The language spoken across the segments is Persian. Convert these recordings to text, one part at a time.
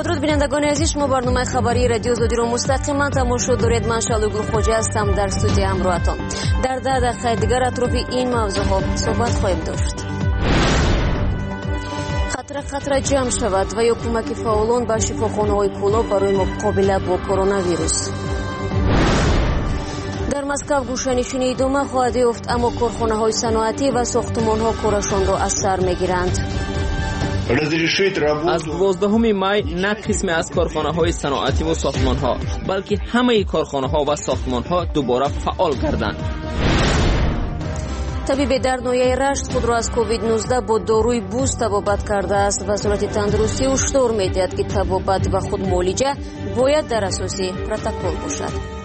با درود بینندگان عزیز، شما برنامه خبری رادیو زودی رو مستقیما تماشا دارید. من شالوگل خوجه هستم در استودیو همراهتان. در 10 دقیقه دیگر اطراف این موضوع ها صحبت خواهیم داشت. خطر جمع شود و یا کمک فعالان به شفاخانه‌های کلاب برای مقابله با کرونا ویروس. در مسکو گوشه‌نشینی ادامه خواهد یافت، اما کارخانه‌های صنعتی و ساختمان‌ها کارشان را از سر می‌گیرند. از 12 می نه قسمی از کارخانه‌های صنعتی و ساختمان‌ها بلکه همه کارخانه‌ها و ساختمان‌ها دوباره فعال گردند. طبیب در ناحیه رشت خود را از کووید 19 با داروی بوست تبابت کرده است. وزارت تندرستی هشدار می‌دهد که تبابت و خود معالجه باید در اساس پروتکل باشد.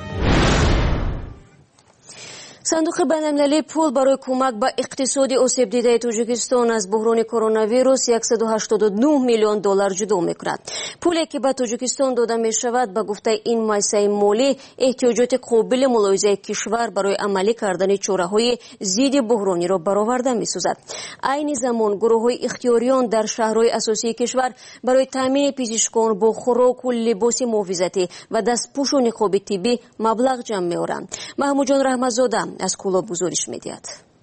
صندوق بین‌المللی پول برای کمک به اقتصاد آسیب دیده تاجیکستان از بحران کرونا ویروس 189 میلیون دلار جدا می‌کند. پولی که به تاجیکستان داده می‌شود به گفته این مؤسسه مالی احتیاجات قابل ملاحظه کشور برای عملی کردن چاره‌های ضد بحرانی را برآورده می‌سازد. عین زمان گروه‌های اختیاریان در شهرهای اساسی کشور برای تامین پزشکان با خوراک و لباس محافظتی و دستپوش و نقاب طبی مبلغ جمع می‌آورند. محمود جان رحمت‌زاده از کلاب گزارش می‌دهد.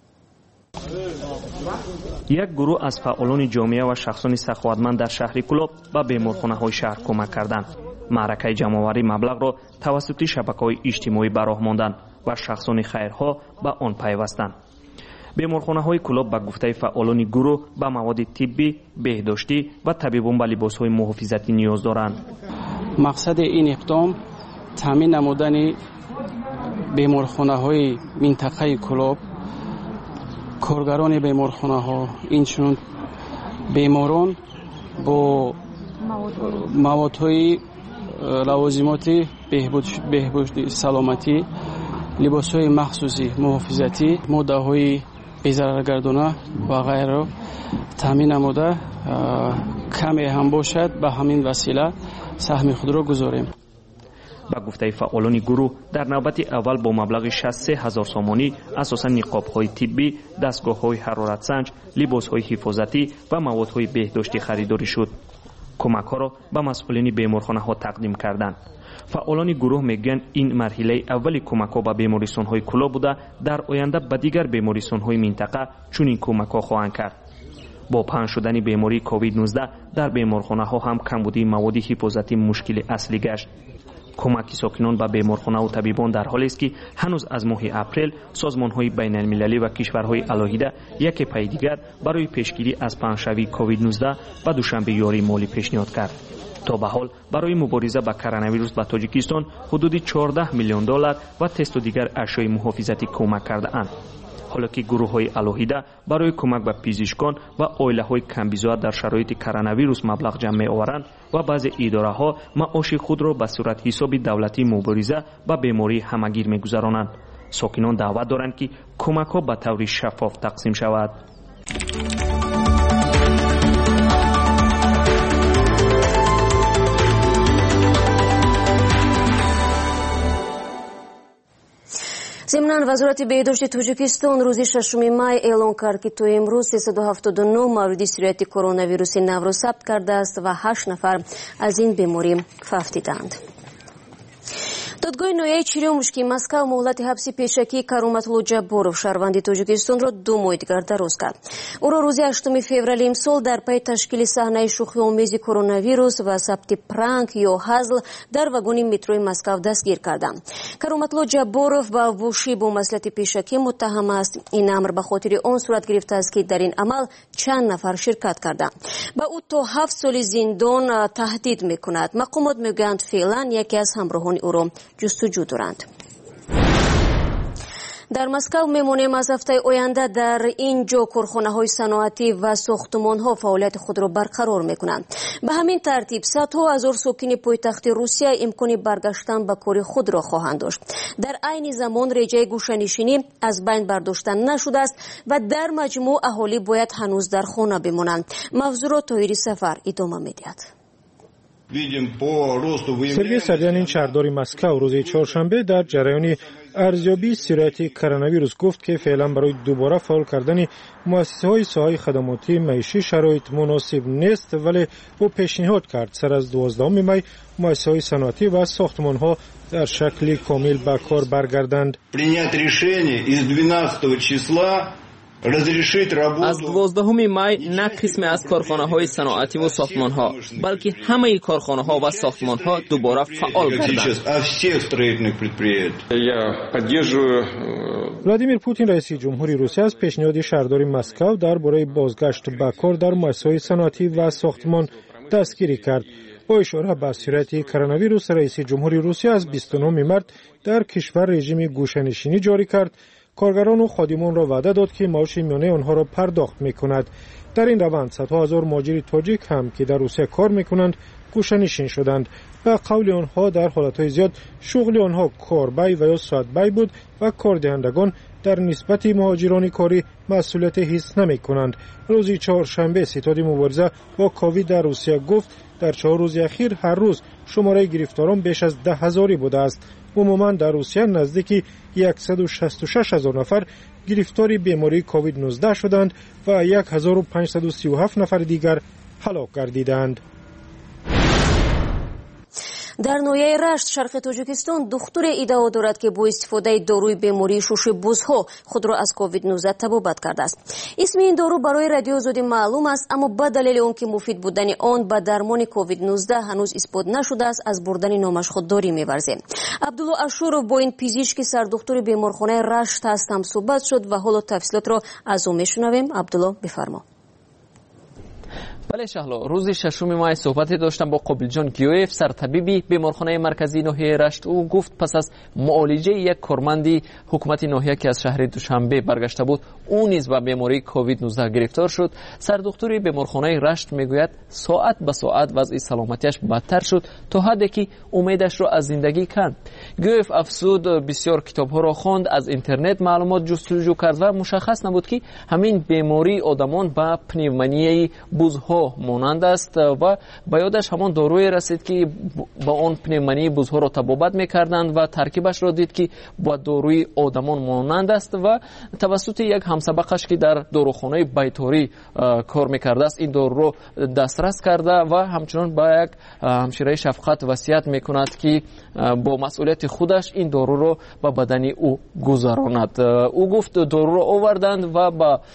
یک گروه از فعالان جامعه و شخصان سخاوتمند در شهر کلاب به بیمارخانه‌های شهر کمک کردند. معرکه جمع‌آوری مبلغ را توسط شبکه‌های اجتماعی به راه ماندند و شخصان خیرخواه به آن پیوستند. بیمارخانه‌های کلاب به گفته فعالان گروه به مواد طبی، بهداشتی و طبیبان به لباس‌های محافظتی نیاز دارند. مقصد این اقدام تامین نمودن بیمارخانه‌های منطقه کلاب، کارگران بیمارخانه‌ها، اینچنین بیماران با موادهای لوازمات بهبود سلامتی، لباس‌های مخصوصی محافظتی، ماده‌های بی‌ضررگردانه و غیره تامین نموده کمی هم باشد به همین وسیله سهم خود را گذاریم. با گفته فعالان گروه در نوبت اول با مبلغ 63,000 سومانی اساساً نقاب‌های طبی، دستگاه‌های حرارت سنج، لباس‌های حفاظتی و موادهای بهداشتی خریداری شد. کمک‌ها را به مسئولین بیمارخانه‌ها تقدیم کردند. فعالان گروه میگن این مرحله اولی کمک‌ها به بیمارستان‌های کلاب بوده، در آینده به دیگر بیمارستان‌های منطقه چنین کمک‌ها خواهند کرد. با پنهان شدن بیماری کووید 19 در بیمارخانه‌ها هم کمبودی مواد حفاظتی مشکل اصلی گشت. کمک ساکنان به بیمارخانه و طبیبان در حالی است که هنوز از ماه اپریل سازمان‌های بین‌المللی و کشورهای علاهیده یک پای دیگر برای پیشگیری از پنهانشوی کووید 19 و دوشنبه یاری مالی پیشنهاد کرد. تا به حال برای مبارزه با کرونا ویروس به تاجیکستان حدود 14 میلیون دلار و تست و دیگر اشیاء محافظتی کمک کرده اند. حالا که گروه‌های علاهیده برای کمک به پزشکان و عائله‌های کمبیزا در شرایط کرونا ویروس مبلغ جمع می‌آورند و بعضی اداره‌ها معاش خود را به صورت حساب دولتی مبارزه با بیماری همگیر می‌گذرانند. ساکنان دعوت دارند که کمک‌ها به طور شفاف تقسیم شود. ضمناً وزارت بهداشت تاجیکستان روز 6 می اعلام کرد که تا امروز 379 مورد سیریت کرونا ویروس نو را ثبت کرده است و 8 نفر از این بیماری فوت دیدند. دادگاه ناحیه چریومشکی مسکو مهلت حبس پیشکی کرامتلو جبورов شهروند تاجیکستان را 2 ماه دیگر دراز کرد. او را روز 8 فوریه امسال در پی تشکیل صحنه شوخی‌آمیز کرونا ویروس و ثبت پرانک یا هزل در واگن مترو مسکو دستگیر کردند. کرامتلو جبورов با وشی با مصلحت پیشکی متهم است. این امر به خاطر آن صورت گرفته است که در این عمل چند نفر شرکت کردند. با او تا 7 سال زندان تهدید می‌کند. مقامات میگویند فعلا یکی از همراهان او را جستجو دارند. در مسکو میمانیم. از هفته آینده در اینجا کارخانه‌های صنعتی و ساختمان‌ها فعالیت خود را برقرار می‌کنند. به همین ترتیب صدها هزار ساکن پایتخت روسیه امکان برگشتن به کار خود را خواهند داشت. در عین زمان رژه گوشه‌نشینی از بین برداشته نشده است و در مجموع اهالی باید هنوز در خانه بمانند. موضوع را طاهری سفر ادامه می‌دهد. سروی سریان این شهرداری مسکو روز چهارشنبه در جریان ارزیابی سرایت کرونا ویروس گفت که فعلا برای دوباره فعال کردن مؤسسه‌های ساحه خدماتی معیشی شرایط مناسب نیست، ولی او پیشنهاد کرد سر از 12 می مؤسسه‌های صنعتی و ساختمان‌ها در شکل کامل به کار برگردند. از 12 می نه قسمی از کارخانه‌های صنعتی و ساختمان‌ها بلکه همه کارخانه‌ها و ساختمان‌ها دوباره فعال گردند. ولادیمیر پوتین رئیس جمهوری روسیه از پیشنهاد شهرداری مسکو درباره بازگشت به کار در مؤسسه‌های صنعتی و ساختمان دستگیری کرد. با اشاره به سرایت کرونا ویروس، رئیس جمهوری روسیه از 29 مارس در کشور رژیم گوشه‌نشینی جاری کرد. کارگران و خادمان را وعده داد که معاش میانه آنها را پرداخت می‌کند. در این روند صدها هزار مهاجر تاجیک هم که در روسیه کار می‌کنند گوشه‌نشین شدند. به قول آنها در حالت‌های زیاد شغل آنها کاربای و یا ساعتبای بود و کاردهندگان در نسبت مهاجران کاری مسئولیت حس نمی‌کنند. روز چهارشنبه ستاد مبارزه با کووید در روسیه گفت در 4 روز اخیر هر روز شماره گرفتاران بیش از 10,000 بوده است. عموما در روسیه نزدیک 166,000 نفر گرفتار بیماری کووید 19 شدند و 1537 نفر دیگر هلاک گردیدند. در نویه رشت شرق تاجیکستان دختر ادعا دارد که با استفاده داروی بیماری شش بزها خود را از کووید 19 تبابت کرده است. اسم این دارو برای رادیو آزادی معلوم است، اما به دلیل آن که مفید بودن آن به درمان کووید 19 هنوز اثبات نشده است از بردن نامش خودداری می‌ورزد. عبدالله اشورов با این پزشک سردختر بیمارخانه رشت است هم صحبت شد و حالا تفصیلات را از او میشنویم. عبدالله بفرما. بله شهلا، روز 6 ماه صحبتی داشتم با قابلجان گیویف، سرطبیبی بیمارخانه مرکزی ناحیه رشت. او گفت پس از معالجه یک کارمندی حکومت ناحیه که از شهر دوشنبه برگشته بود او نیز به بیماری کووید 19 گرفتار شد. سردختر بیمارخانه رشت میگوید ساعت به ساعت وضع سلامتیش بدتر شد تا حدی که امیدش را از زندگی کند. گیویف افزود بسیار کتاب‌ها را خواند، از اینترنت معلومات جستجو کرد و مشخص نبود که همین بیماری آدمان به پنیومونیای بزها مانند است و به یادش همان داروی رسید که با آن پنیومونی بزها را تبابت میکردند و ترکیبش را دید که با داروی آدمان مانند است و توسط یک همسبقش که در داروخانه بیتاری کار میکرده است این دارو را دسترس کرده و همچنان با یک همشیره شفقت وصیت میکند که با مسئولیت خودش این دارو را به بدن او گذراند. او گفت دارو را آوردند و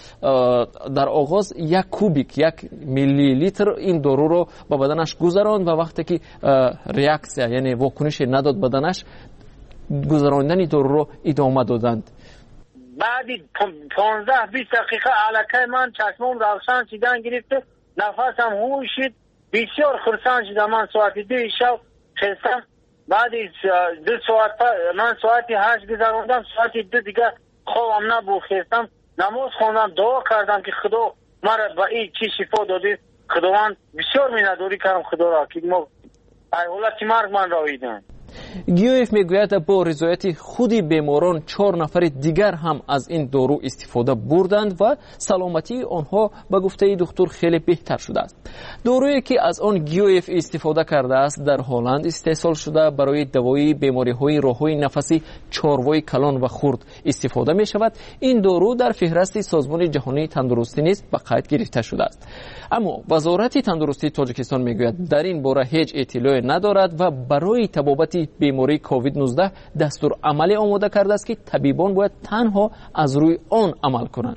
در آغاز 1 کوبیک 1 میلی لیتر این دارو رو به بدنش گذراند و وقتی که ریاکسیا یعنی واکنش نداد بدنش، گذراندن دارو رو ادامه دادند. بعدی 15-20 دقیقه علکه من چشمم روشن شدن گرفت، نفسم هوشید، بسیار خرسان شدم. من ساعت 2 شب خستم، بعد 2 ساعت من ساعت 8 گذراندم، ساعت 2 دیگه خوابم نبود، خستم، نماز خواندم، دعا کردم که خدا مرا با این چی شفا داده. خداوند بسیار مینداری کردم خدا را که ما حالت مرگ من را دیدن. گیویف میگوید با رضایت خودی بیماران 4 نفر دیگر هم از این دارو استفاده بردند و سلامتی آنها به گفته دکتر خیلی بهتر شده است. دارویی که از آن گیویف استفاده کرده است در هلند استحصال شده برای دوایی بیماری‌های راه‌های نفسی چاروای کلان و خرد استفاده می شود. این دارو در فهرست سازمان جهانی تندرستی نیز به قید گرفته شده است. اما وزارت تندرستی تاجیکستان میگوید در این باره هیچ اطلاعی ندارد و برای تبابت بیماری کووید 19 دستور عملی آماده کرده است که طبیبان باید تنها از روی آن عمل کنند.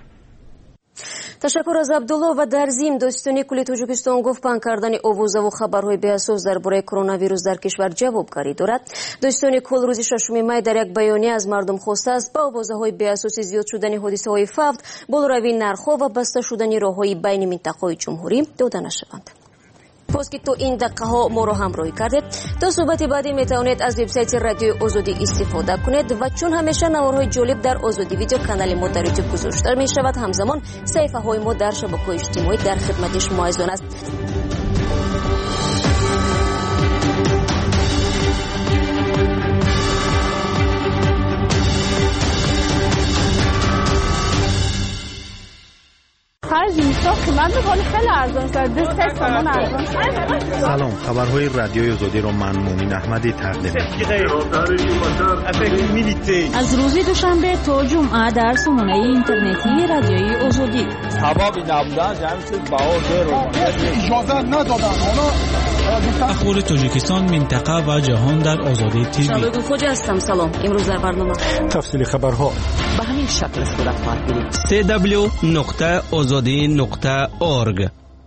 تشکر از عبدالله. و در ضمن داستانی کل تاجیکستان گفت پنگ کردن آوازه و خبرهای بی‌اساس درباره کرونا ویروس در کشور جوابگری دارد. داستانی کل روز 6 می در یک بیانیه از مردم خواسته است با آوازه‌های بی‌اساس زیاد شدن حادثه‌های فوت، بالاروی نرخ‌ها و بسته شدن راه‌های بین منطقه‌های جمهوری داده نشوند. باز که تو این دقیقه ها ما رو همراهی کردید. تا صحبت بعدی میتوانید از وبسایت رادیو آزادی استفاده کنید و چون همیشه نوارهای جالب در آزادی ویدیو کانال ما در یوتیوب گذاشته می شود، همزمان صفحه های ما در شبکه‌های اجتماعی در خدمت شما است. خرج اینستا قیمت خیلی ارزان شد. 3 تومان ارزان شد. سلام، خبرهای رادیوی آزادی رو من مومین احمدی تقدیم از روز دوشنبه تا جمعه در سامانه اینترنتی رادیوی آزادی. سبب نبودن جمعیت باور رو اجازه ندادن. اخبار تاجیکستان، منطقه و جهان در آزادی تیوی. شالوی خوجا هستم. سلام. امروز در برنامه تفصیل خبرها به همین شکل صورت خواهد گرفت. www.azadi.org.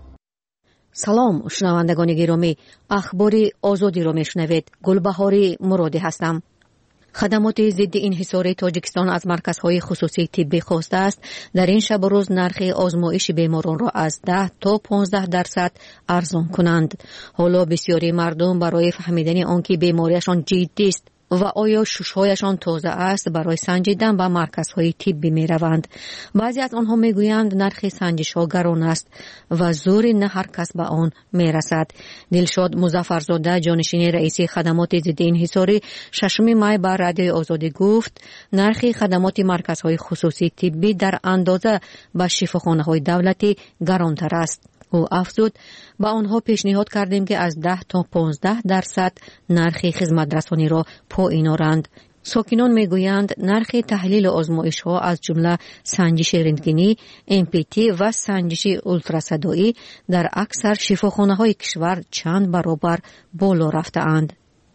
سلام شنوندگان گرامی، اخبار آزادی را میشنوید. گلبهاری مرادی هستم. خدمات ضد انحصار تاجیکستان از مرکزهای خصوصی طبی خواسته است در این شب و روز نرخ آزمایش بیماران را از 10 تا 15% ارزان کنند. حالا بسیاری مردم برای فهمیدن آنکه بیماریشان جدی است و آیا ششهایشان تازه است برای سنجیدن به مرکزهای طبی می روند. بعضی از آنها می گویند نرخ سنجش ها گران است و زور نه هر کس به آن می رسد. دلشاد مظفرزاده، جانشین رئیس خدمات ضد انحصاری، 6 می بر رادیوی آزادی گفت نرخ خدمات مرکزهای خصوصی طبی در اندازه به شفاخانه های دولتی گرانتر است. او افزود با آنها پیشنهاد کردیم که از 10 تا 15% نرخ خدمت رسانی را پایین آورند. ساکنان میگویند نرخ تحلیل آزمایش ها از جمله سنجش رنتگنی، MPT و سنجش اولتراسادایی در اکثر شفاخانه های کشور چند برابر بالا رفته اند.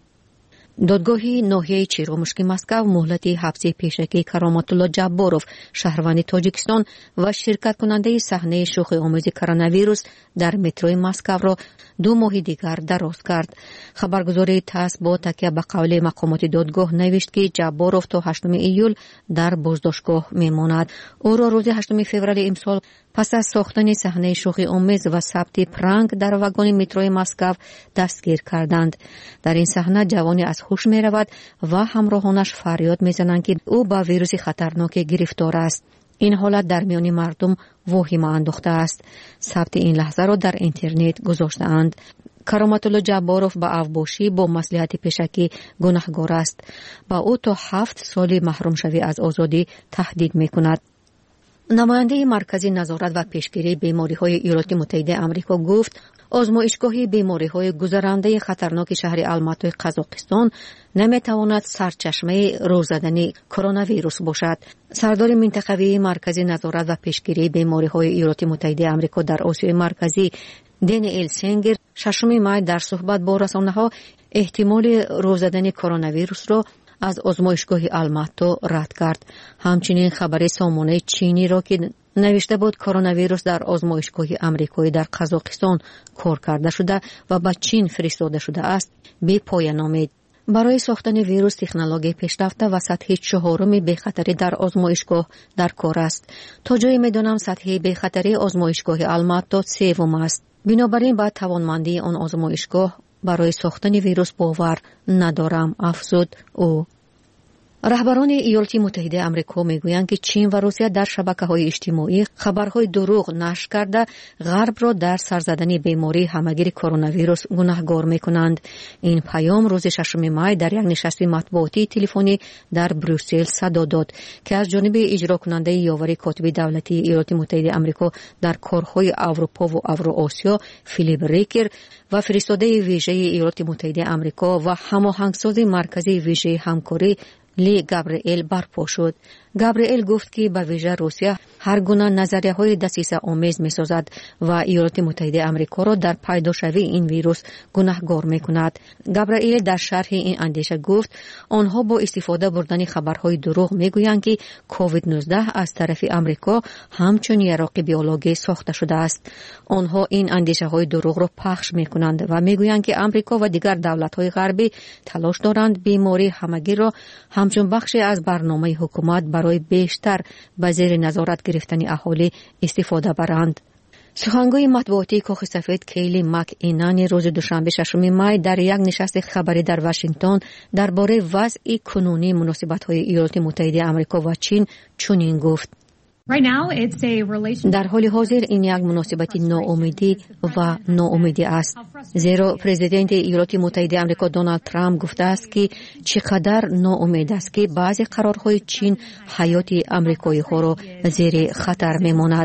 دادگاهی ناحیه چیرومشکی مسکو مهلت حبس پیشکی کرامت الله جباروف، شهروند تاجیکستان و شرکت کننده صحنه شوخی آمیز کرونا ویروس در متروی مسکو را 2 ماه دیگر دراز کرد. خبرگزاری تاس با تکیه به قول مقامات دادگاه نوشت که جباروف تا 8 ایول در بازداشتگاه میماند. او را روز 8 فوریه امسال پس از ساختن صحنه شوخی آمیز و ثبت پرانک در واگن متروی مسکو دستگیر کردند. در این صحنه جوانی از هوش می رود و همراهانش فریاد می زنند که او با ویروس خطرناک گرفتار است. این حالت در میان مردم واهمه انداخته است. ثبت این لحظه را در اینترنت گذاشته اند. کرامت الله جباروف با اوباشی با مصلحت پیشکی گناهکار است. با او تا 7 سال محروم شوی از آزادی تهدید می کند. نماینده مرکز نظارت و پیشگیری بیماری‌های ایالات متحده آمریکا گفت آزمایشگاه بیماری‌های گذرنده خطرناک شهر الماتوی قزاقستان نمی‌تواند سرچشمه روزدن کرونا ویروس باشد. سردار منطقوی مرکز نظارت و پیشگیری بیماری‌های ایالات متحده آمریکا در آسیای مرکزی دنیل سنگر 6 می در صحبت با رسانه‌ها احتمال روزدن کرونا ویروس را از آزمایشگاه الماتو رد کرد. همچنین خبر سامانه چینی را که نوشته بود کرونا ویروس در آزمایشگاه آمریکایی در قزاقستان کار کرده شده و به چین فرستاده شده است بی پایان آمد. برای ساختن ویروس تکنولوژی پیشرفته و سطح 4 بی‌خطری در آزمایشگاه در کار است. تا جایی می‌دانم سطح بی‌خطری آزمایشگاه الماتو 3 است. بنابراین با توانمندی آن آزمایشگاه برای ساختن ویروس باور ندارم، افزود او. رهبران ایالات متحده آمریکا میگویند که چین و روسیه در شبکه‌های اجتماعی خبرهای دروغ نشر کرده غرب را در سرزدن بیماری همگیر کرونا ویروس گناهکار میکنند. این پیام روز 6 می در یک نشست مطبوعاتی تلفنی در بروکسل صدا داد که از جانب اجرا کننده یاوری کاتب دولتی ایالات متحده آمریکا در کارهای اروپا و اوراسیا فیلیپ ریکر و فرستاده ویژه ایالات متحده آمریکا و هماهنگساز مرکز ویژه همکاری لی گابریل برپا شد. گابریل گفت که به ویژه روسیه هر گونه نظریه‌های دسیسه آمیز می‌سازد و ایالات متحده آمریکا را در پیداشوی این ویروس گناهکار می‌کند. گابریل در شرح این اندیشه گفت آنها با استفاده بردن خبرهای دروغ می‌گویند که کووید 19 از طرف آمریکا همچون یراق بیولوژی ساخته شده است. آنها این اندیشه‌های دروغ را پخش می‌کنند و می‌گویند که آمریکا و دیگر دولت‌های غربی تلاش دارند بیماری همگیر را همچون بخشی از برنامه حکومت برای بیشتر به زیر نظارت گرفتن اهالی استفاده برند. سخنگوی مطبوعاتی کاخ سفید کیلی مک اینانی روز دوشنبه 6 می در یک نشست خبری در واشنگتن درباره وضع کنونی مناسبت‌های ایالات متحده آمریکا و چین چنین گفت: در حال حاضر این یک مناسبت ناامیدی و ناامیدی است، زیرا پرزیدنت ایالات متحده آمریکا دونالد ترامپ گفته است که چقدر ناامید است که بعضی قرارهای چین حیات آمریکایی ها را زیر خطر می‌ماند.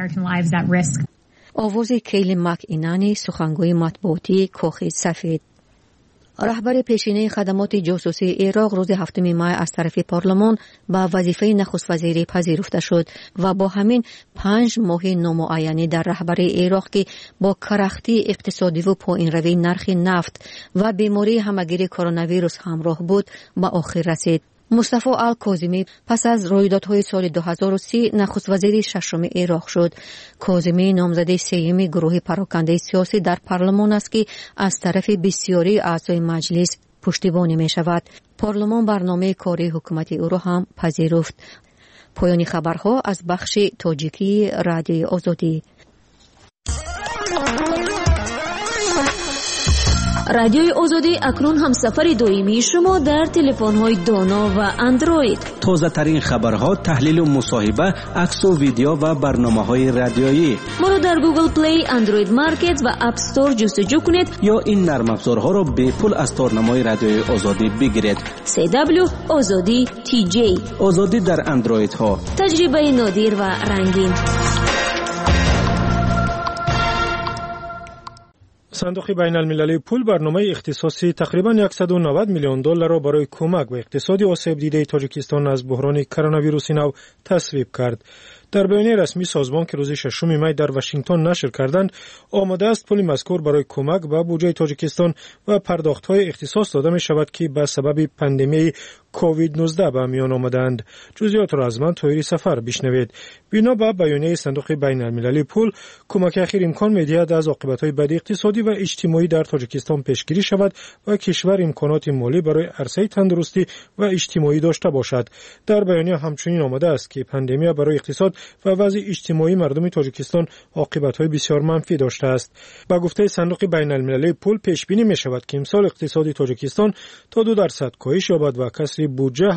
آواز کیلی مک اینانی، سخنگوی مطبوعاتی کاخ سفید. رهبر پیشینه خدمات جاسوسی عراق روز 7 می از طرف پارلمان به وظیفه نخست وزیری پذیرفته شد و با همین 5 ماه نامعینی در رهبری عراق که با کرختی اقتصادی و پایین روی نرخ نفت و بیماری همگیر کرونا ویروس همراه بود به آخر رسید. مصطفی الکاظمی پس از رویدادهای سال 2030 نخست وزیر ششم عراق شد. کاظمی نامزد سوم گروه پراکنده سیاسی در پارلمان است که از طرف بسیاری اعضای مجلس پشتیبانی می شود. پارلمان برنامه کاری حکومت او را هم پذیرفت. پایان خبرها از بخش تاجیکی رادیوی آزادی. رادیوی آزادی اکنون هم سفر دائمی شما در تلفن‌های دانا و اندروید. تازه ترین خبرها، تحلیل و مصاحبه، عکس و ویدیو و برنامه‌های رادیویی. ما را در گوگل پلی، اندروید مارکت و اپ استور جستجو کنید یا این نرم افزارها را به پول از تارنمای رادیوی آزادی بگیرید. CW آزادی TJ. آزادی در اندروید ها. تجربه نادر و رنگین. صندوق بین المللی پول برنامه اختصاصی تقریبا 190 میلیون دلار را برای کمک به اقتصاد آسیب دیده تاجیکستان از بحران کرونا ویروس نو تصویب کرد. در بیانیه رسمی سازمان که روز 6 می در واشنگتن نشر کردند، آماده است پول مذکور برای کمک به بودجه تاجیکستان و پرداخت‌های اختصاص داده می شود که به سبب پاندمی کووید 19 به میان آمدند. جزئیات را از من طاهری سفر بشنوید. بنا به بیانیه صندوق بین المللی پول، کمک اخیر امکان می‌دهد از عاقبت‌های بد اقتصادی و اجتماعی در تاجیکستان پیشگیری شود و کشور امکانات مالی برای عرصه تندرستی و اجتماعی داشته باشد. در بیانیه همچنین آمده است که پاندمی برای اقتصاد و وضع اجتماعی مردم تاجیکستان عاقبت‌های بسیار منفی داشته است. با گفته صندوق بین المللی پول، پیش بینی می‌شود که امسال اقتصاد تاجیکستان تا 2% کاهش یابد و کسری بودجه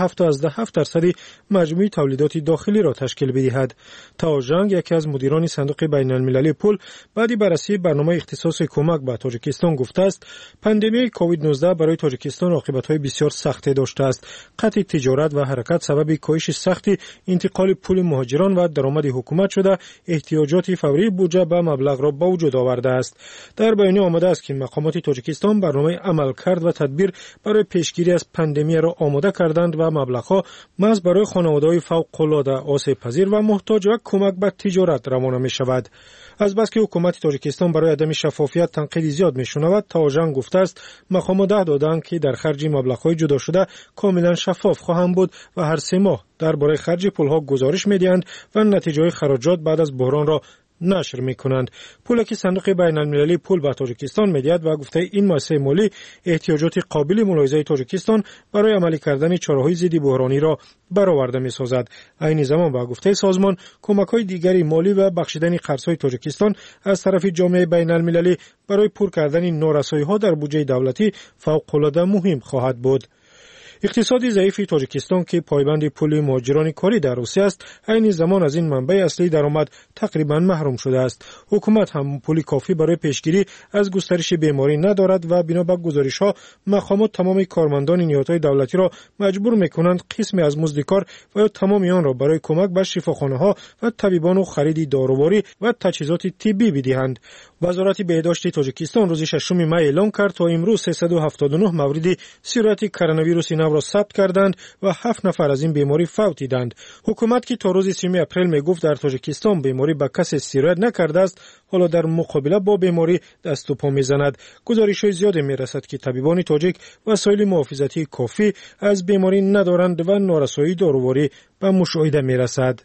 7.7% مجموعی تولیدات داخلی را تشکیل بدهد. تاوژنگ، یکی از مدیران صندوق بین المللی پول، بعد بررسی برنامه اختصاص کمک به تاجیکستان گفته است پاندمی کووید 19 برای تاجیکستان عاقبت‌های بسیار سختی داشته است. قطع تجارت و حرکت سبب کاهش سختی انتقال پول مهاجران و درآمد حکومت شده احتیاجات فوری بودجه به مبلغ را به وجود آورده است. در بیانیه آمده است که مقامات تاجیکستان برنامه عملکرد و تدبیر برای پیشگیری از پاندمی را آماده کردند و مبلغ‌ها محض برای خانواده‌های فوق‌العاده آسیب‌پذیر و محتاج و کمک به تجارت روانه می‌شود. از بس که حکومت تاجیکستان برای عدم شفافیت تنقید زیاد می‌شنود، تاوژنگ گفته است مقامات ده دادند که در خرج مبلغ‌های جدا شده کاملا شفاف خواهند بود و هر 3 ماه درباره خرج پول‌ها گزارش می‌دهند و نتیجه خراجات بعد از بحران را نشر می‌کنند. پولی که صندوق بین المللی پول به تاجیکستان می‌دهد و گفته این مؤسسه مالی احتیاجات قابل ملاحظه تاجیکستان برای عملی کردن چاره‌های ضد بحرانی را برآورده می‌سازد. عین زمان با گفته سازمان، کمک‌های دیگری مالی و بخشیدن قرض‌های تاجیکستان از طرف جامعه بین المللی برای پر کردن نارسایی‌ها در بودجه دولتی فوق‌العاده مهم خواهد بود. اقتصادی ضعیف تاجیکستان که پایبند پول مهاجران کاری در روسیه است، عین زمان از این منبع اصلی درآمد تقریبا محروم شده است. حکومت هم پول کافی برای پیشگیری از گسترش بیماری ندارد و بنا به گزارش‌ها مقامات تمام کارمندان نهادهای دولتی را مجبور می‌کنند قسمی از مزد کار و تمام آن را برای کمک به شفاخانه‌ها و طبیبان و خرید داروباری و تجهیزات طبی بدهند. وزارت بهداشت تاجیکستان روز 6 می اعلام کرد تا امروز 379 مورد سیرت کرونا ویروس نو را ثبت کردند و 7 نفر از این بیماری فوت دیدند. حکومت که تا روز 3 اپریل میگفت در تاجیکستان بیماری به کسی سیرت نکرده است، حالا در مقابله با بیماری دست و پا میزند. گزارش‌های زیادی میرسد که طبیبان تاجیک وسایل محافظتی کافی از بیماری ندارند و نارسایی داروباری به مشاهده میرسد.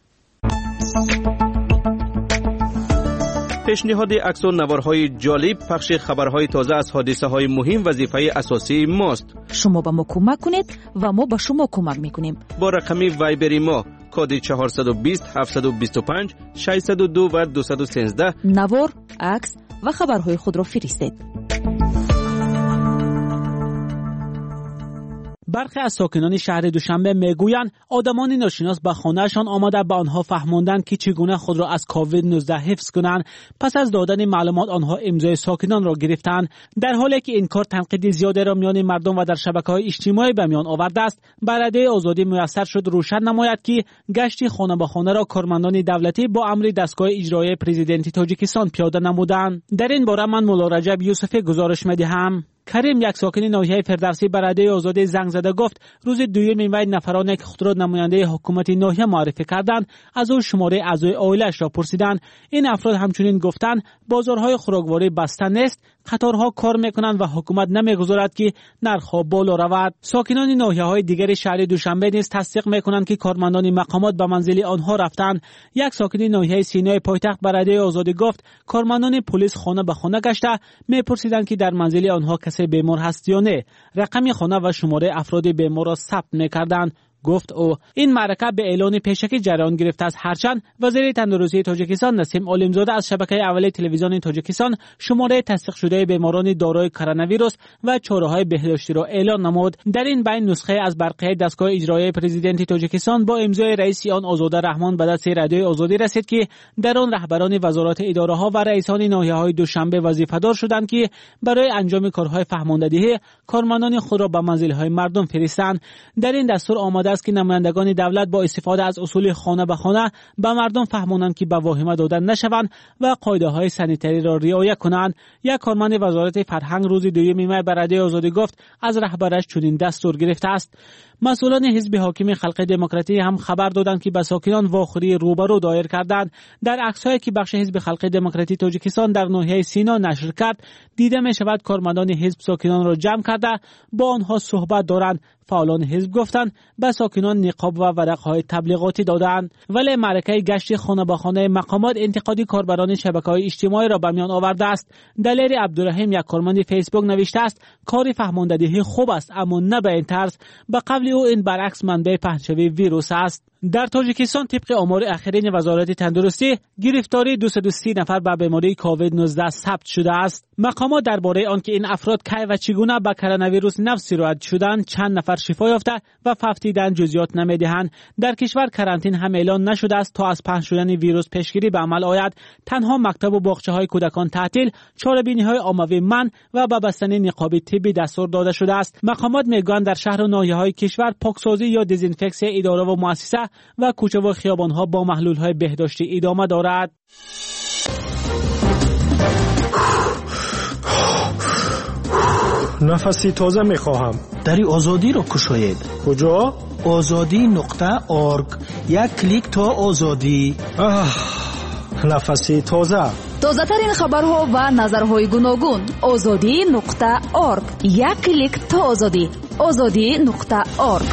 پیشنهاد عکس و نوارهای جالب، پخش خبرهای تازه از حادثه‌های مهم وظیفه اساسی ماست. شما به ما کمک کنید و ما به شما کمک میکنیم. با رقم وایبر ما کد 420 725 602 و 213 نوار، عکس و خبرهای خود را فرستید. برخی از ساکنان شهر دوشنبه میگویند آدمان ناشناس به خانهشان آمده به آنها فهماندند که چگونه خود را از کووید 19 حفظ کنند. پس از دادن معلومات آنها امضای ساکنان را گرفتند. در حالی که این کار تنقید زیادی را میان مردم و در شبکه‌های اجتماعی به میان آورده است، بررسی آزادی میسر شد روشن نماید که گشت خانه به خانه را کارمندان دولتی با امر دستگاه اجرایی پرزیدنتی تاجیکستان پیاده نمودند. در این باره من مولا رجب یوسفی گزارش می‌دهم. کریم، یک ساکن ناحیه فردوسی، بررسی آزادی زنگ زده گفت روز دوم می نفرانی که خود را نماینده حکومت ناحیه معرفی کردند از او شماره اعضای عائله‌اش را پرسیدند. این افراد همچنین گفتند بازارهای خوراکواری بسته نیست، قطارها کار میکنند و حکومت نمیگذارد که نرخ‌ها بالا رود. ساکنان ناحیه‌های دیگر شهر دوشنبه نیز تصدیق میکنند که کارمندان مقامات به منزل آنها رفتند. یک ساکن ناحیه سینای پایتخت بررسی آزادی گفت کارمندان پلیس خانه به خانه گشته میپرسیدند که در منزل آنها کسی بیمار هست یا نه. رقم خانه و شماره افراد بیمار را ثبت میکردند. گفت او این معرکه به اعلان پیشکی جریان گرفته است، هرچند وزیر تندرستی تاجیکستان نسیم عالمزاده از شبکه اول تلویزیون تاجیکستان شماره تصدیق شده بیماران دارای کرونا ویروس و چاره‌های بهداشتی را اعلان نمود. در این بین نسخه از برقه دستگاه اجرایی پرزیدنتی تاجیکستان با امضای رئیس آن آزاده رحمان به دست رادیوی آزادی رسید که در آن رهبران وزارت اداره‌ها و رئیسان ناحیه‌های دوشنبه وظیفه‌دار شدند که برای انجام کارهای فهماندهی کارمندان خود را به منزل‌های مردم فرستند. در این دستور آمده است که نمایندگان دولت با استفاده از اصول خانه به خانه به مردم فهمانند که به واهمه دادن نشوند و قاعده‌های سانیتری را رعایت کنند. یک کارمند وزارت فرهنگ روز دوم می به رادیوی آزادی گفت از رهبرش چنین دستور گرفته است. مسئولان حزب حاکم خلق دموکراتی هم خبر دادند که به ساکنان واخری روبرو دایر کردند. در عکس‌هایی که بخش حزب خلق دموکراتی تاجیکستان در ناحیه سینا نشر کرد دیده می شود کارمندان حزب ساکنان را جمع کرده با آنها صحبت دارند. فعالان حزب گفتند به ساکنان نقاب و ورقهای تبلیغاتی دادند. ولی معرکه گشت خانه به خانه مقامات انتقادی کاربران شبکه‌های اجتماعی را به میان آورده است. دلیر عبدالرحیم، یک کارمند فیسبوک، نوشته است کار فهماندهی خوب است اما نه به این طرز. به قول او این برعکس منبع پهنشوی ویروس است. در تاجیکستان طبق آمار اخیرین وزارت تندرستی گرفتاری 230 نفر به بیماری کووید 19 ثبت شده است. مقامات درباره آنکه این افراد کی و چگونه به کرونا ویروس نفس سیرایت شدند چند نفر شفا یافته و ففتیدن جزئیات نمیدهند. در کشور کرانتین هم اعلان نشده است تا از پخش شدن ویروس پیشگیری به عمل آید. تنها مکتب و باغچه‌های کودکان تعطیل، چاره‌بینی‌های عمومی منع و به بستن نقاب طبی دستور داده شده است. مقامات میگویند در شهر و ناحیه‌های کشور پاکسازی یا دزینفکسی اداره و مؤسسه و کوچه و خیابان‌ها با محلول‌های بهداشتی ادامه دارد. نفسی تازه میخواهم. دری آزادی رو کشاید. کجا؟ azadi.org. یک کلیک تا آزادی. نفسی تازه. تازه ترین خبرها و نظرهای گوناگون. azadi.org. یک کلیک تا آزادی. azadi.org.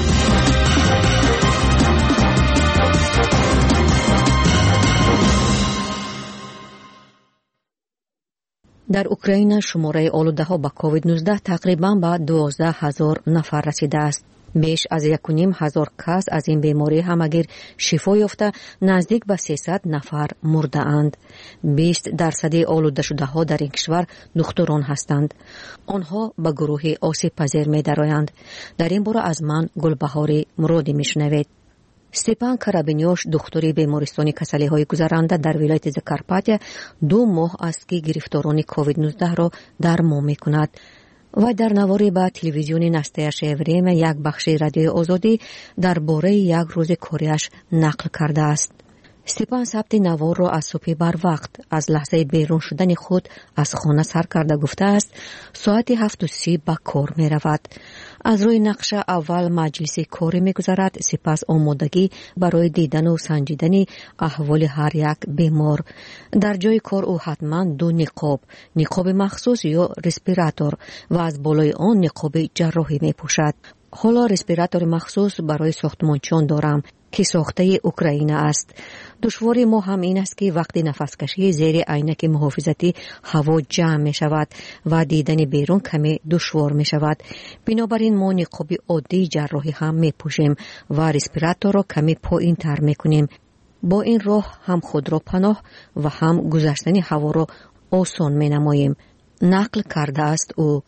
در اوکراین شماره آلوده‌ها با کووید 19 تقریباً به 12,000 نفر رسیده است. بیش از 1,500 کس از این بیماری همگیر شفا یافته، نزدیک به 300 نفر مرده اند. 20% آلوده شده ها در این کشور دختران هستند. آنها به گروه آسیب پذیر می درآیند. در این باره از من گلبهاری مرادی می شنوید. ستپان کرابینیوش، دکتری بیمارستان کسلی‌های گذرانده در ولایت زکارپاتیا، 2 ماه است که گرفتاران کووید 19 را درمان می‌کند. و در نواری با تلویزیون نستیا شیوریم یک بخش رادیوی آزادی درباره یک روز کاریش نقل کرده است. ستپان ثبت نوار را از صبح بر وقت از لحظه بیرون شدن خود از خانه سر کرده گفته است ساعت 7:30 به کار می رود. از روی نقشه اول مجلسی کاری می گذارد، سپس آمادگی برای دیدن و سنجیدن احوال هر یک بیمار. در جای کار او حتما 2 نقاب مخصوص یا رسپیراتور و از بالای آن نقاب جراحی می پوشد. حالا رسپیراتور مخصوص برای ساختمانچان دارم که ساخته اوکراین است. دشواری ما هم این است که وقتی نفس کشی زیر عینک محافظتی هوا جمع می شود و دیدن بیرون کمی دشوار می شود. بنابراین ما نقاب عادی جراحی هم می پوشیم و رسپیراتور را کمی پایین تر می کنیم. با این راه هم خود را پناه و هم گذشتن هوا را آسان می نماییم. نقل کرده است او.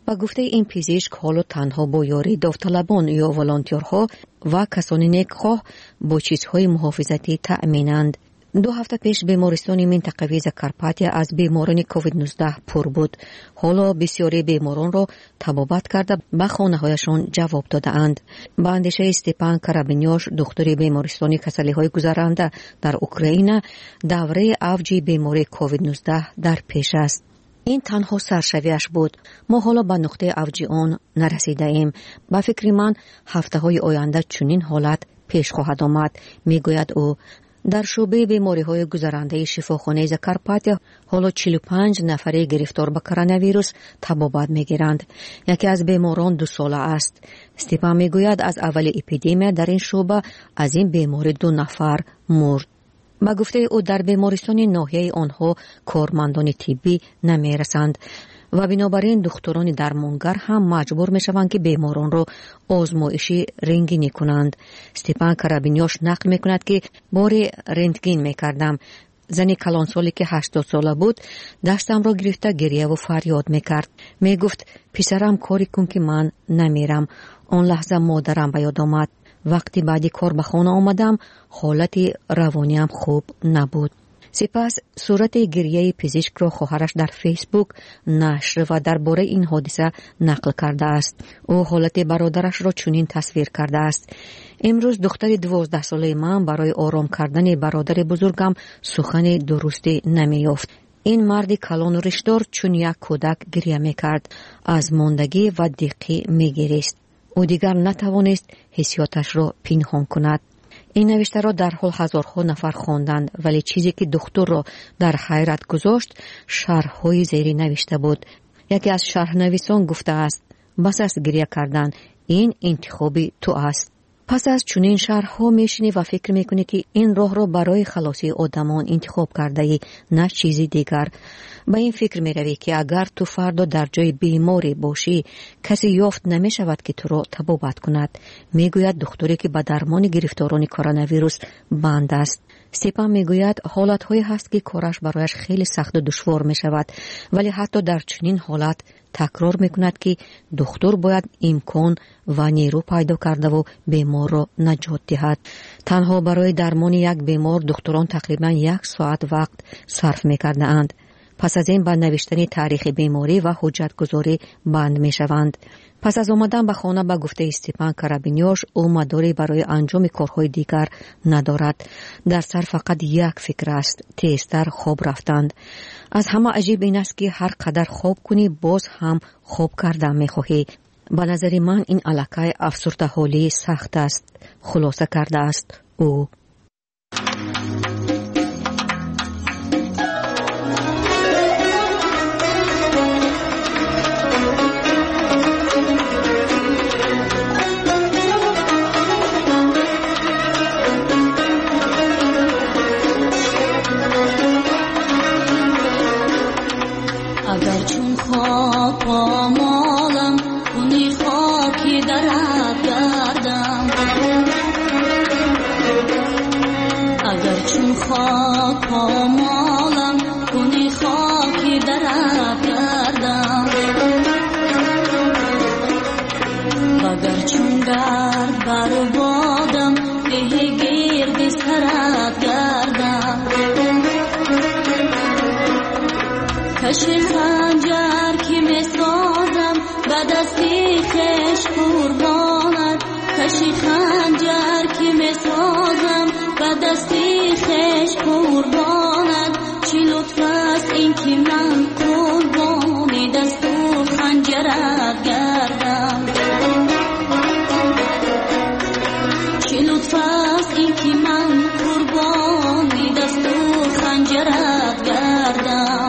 با گفته این پزشک حالا تنها با یاری داوطلبان یا والنتیرها و کسانی نیکخواه با چیزهای محافظتی تأمینند. 2 هفته پیش بیمارستان منطقوی زکارپاتیا از بیماران کووید 19 پر بود. حالا بسیاری بیماران را طبابت کرده به خانه‌هایشان جواب داده‌اند. با اندیشه استپان کرابینیوش دکتر بیمارستان کسالی‌های گذرانده در اوکراین دوره اوج بیماری کووید 19 در پیش است. این تنها سرشویش بود. ما حالا به نقطه اوج آن نرسیده ایم. با فکر من هفته‌های آینده چنین حالت پیش خواهد آمد، میگوید او. در شعبه بیماری‌های گذرانده شفاخانه زکارپاتیا حالا 45 نفر گرفتار به کرونا ویروس طبابت می‌گیرند. یکی از بیماران 2 ساله است. استپان میگوید از اول اپیدمی در این شعبه از این بیماری 2 نفر مرد. با گفته او در بیمارستان ناحیه آنها کارمندان طبی نمی‌رسند و بنابراین دکتران درمانگر هم مجبور میشوند که بیماران را آزمایشی رنگینی کنند. استپان کرابینیوش نقل میکند که باری رنتگن میکردم. زنی کلانسالی که 80 ساله بود دستم را گرفته گریه و فریاد میکرد. میگفت پسرم کاری کن که من نمیرم. آن لحظه مادرم به یاد آمد. وقتی بعدی کار به خانه آمدم حالت روانیم خوب نبود. سپس صورت گریه پزشک را خواهرش در فیسبوک نشر و درباره این حادثه نقل کرده است. او حالت برادرش را چنین تصویر کرده است: امروز دختر 12 ساله من برای آرام کردن برادر بزرگم سخن درستی نمی‌یافت. این مرد کلان و ریشدار چون یک کودک گریه می‌کرد، از ماندگی و دقی می‌گریست. او دیگر نتوانست حسیاتش را پنهان کند. این نوشته را در حال هزارها نفر خواندند، ولی چیزی که دکتر را در حیرت گذاشت شرح‌های زیری نوشته بود. یکی از شرح نویسان گفته است: بس از گریه کردن، این انتخابی تو است. پس از چنین شرح‌ها میشینی و فکر میکنی که این راه را برای خلاصی آدمان انتخاب کرده ای، نه چیزی دیگر. با این فکر میروی که اگر تو فردا در جای بیماری باشی کسی یافت نمیشود که تو را طبابت کند. میگوید دکتری که به درمان گرفتاران کرونا ویروس بند است. استپان میگوید حالت‌هایی هست که کارش برایش خیلی سخت و دشوار میشود، ولی حتی در چنین حالت تکرار میکند که دکتر باید امکان و نیرو پیدا کرده و بیمار را نجات دهد. تنها برای درمان یک بیمار دکتران تقریبا 1 ساعت وقت صرف میکرده اند. پس از این به نوشتن تاریخ بیماری و حجتگذاری بند میشوند. پس از آمدن به خانه به گفته استپان کرابینیوش او مداری برای انجام کارهای دیگر ندارد. در سر فقط یک فکر است: تیزتر خواب رفتند. از همه عجیب این است که هر قدر خواب کنی باز هم خواب کردن میخواهی. به نظر من این علاقه افسرده حالی سخت است، خلاصه کرده است او. اگر چون خاک پامالم کنی خاکی درت گردم، اگر چون خاک پامالم کنی خاکی درت گردم، اگر چون گرد بربادم به گرد سرت گردم، کشی خنجر که می سازم به دستی خش قربانت، کشی خنجر که می سازم به دستی خش قربانت، چی لطف است این که من قربانی دست و خنجرت گردم، چی لطف است این که من قربانی دست و خنجرت گردم.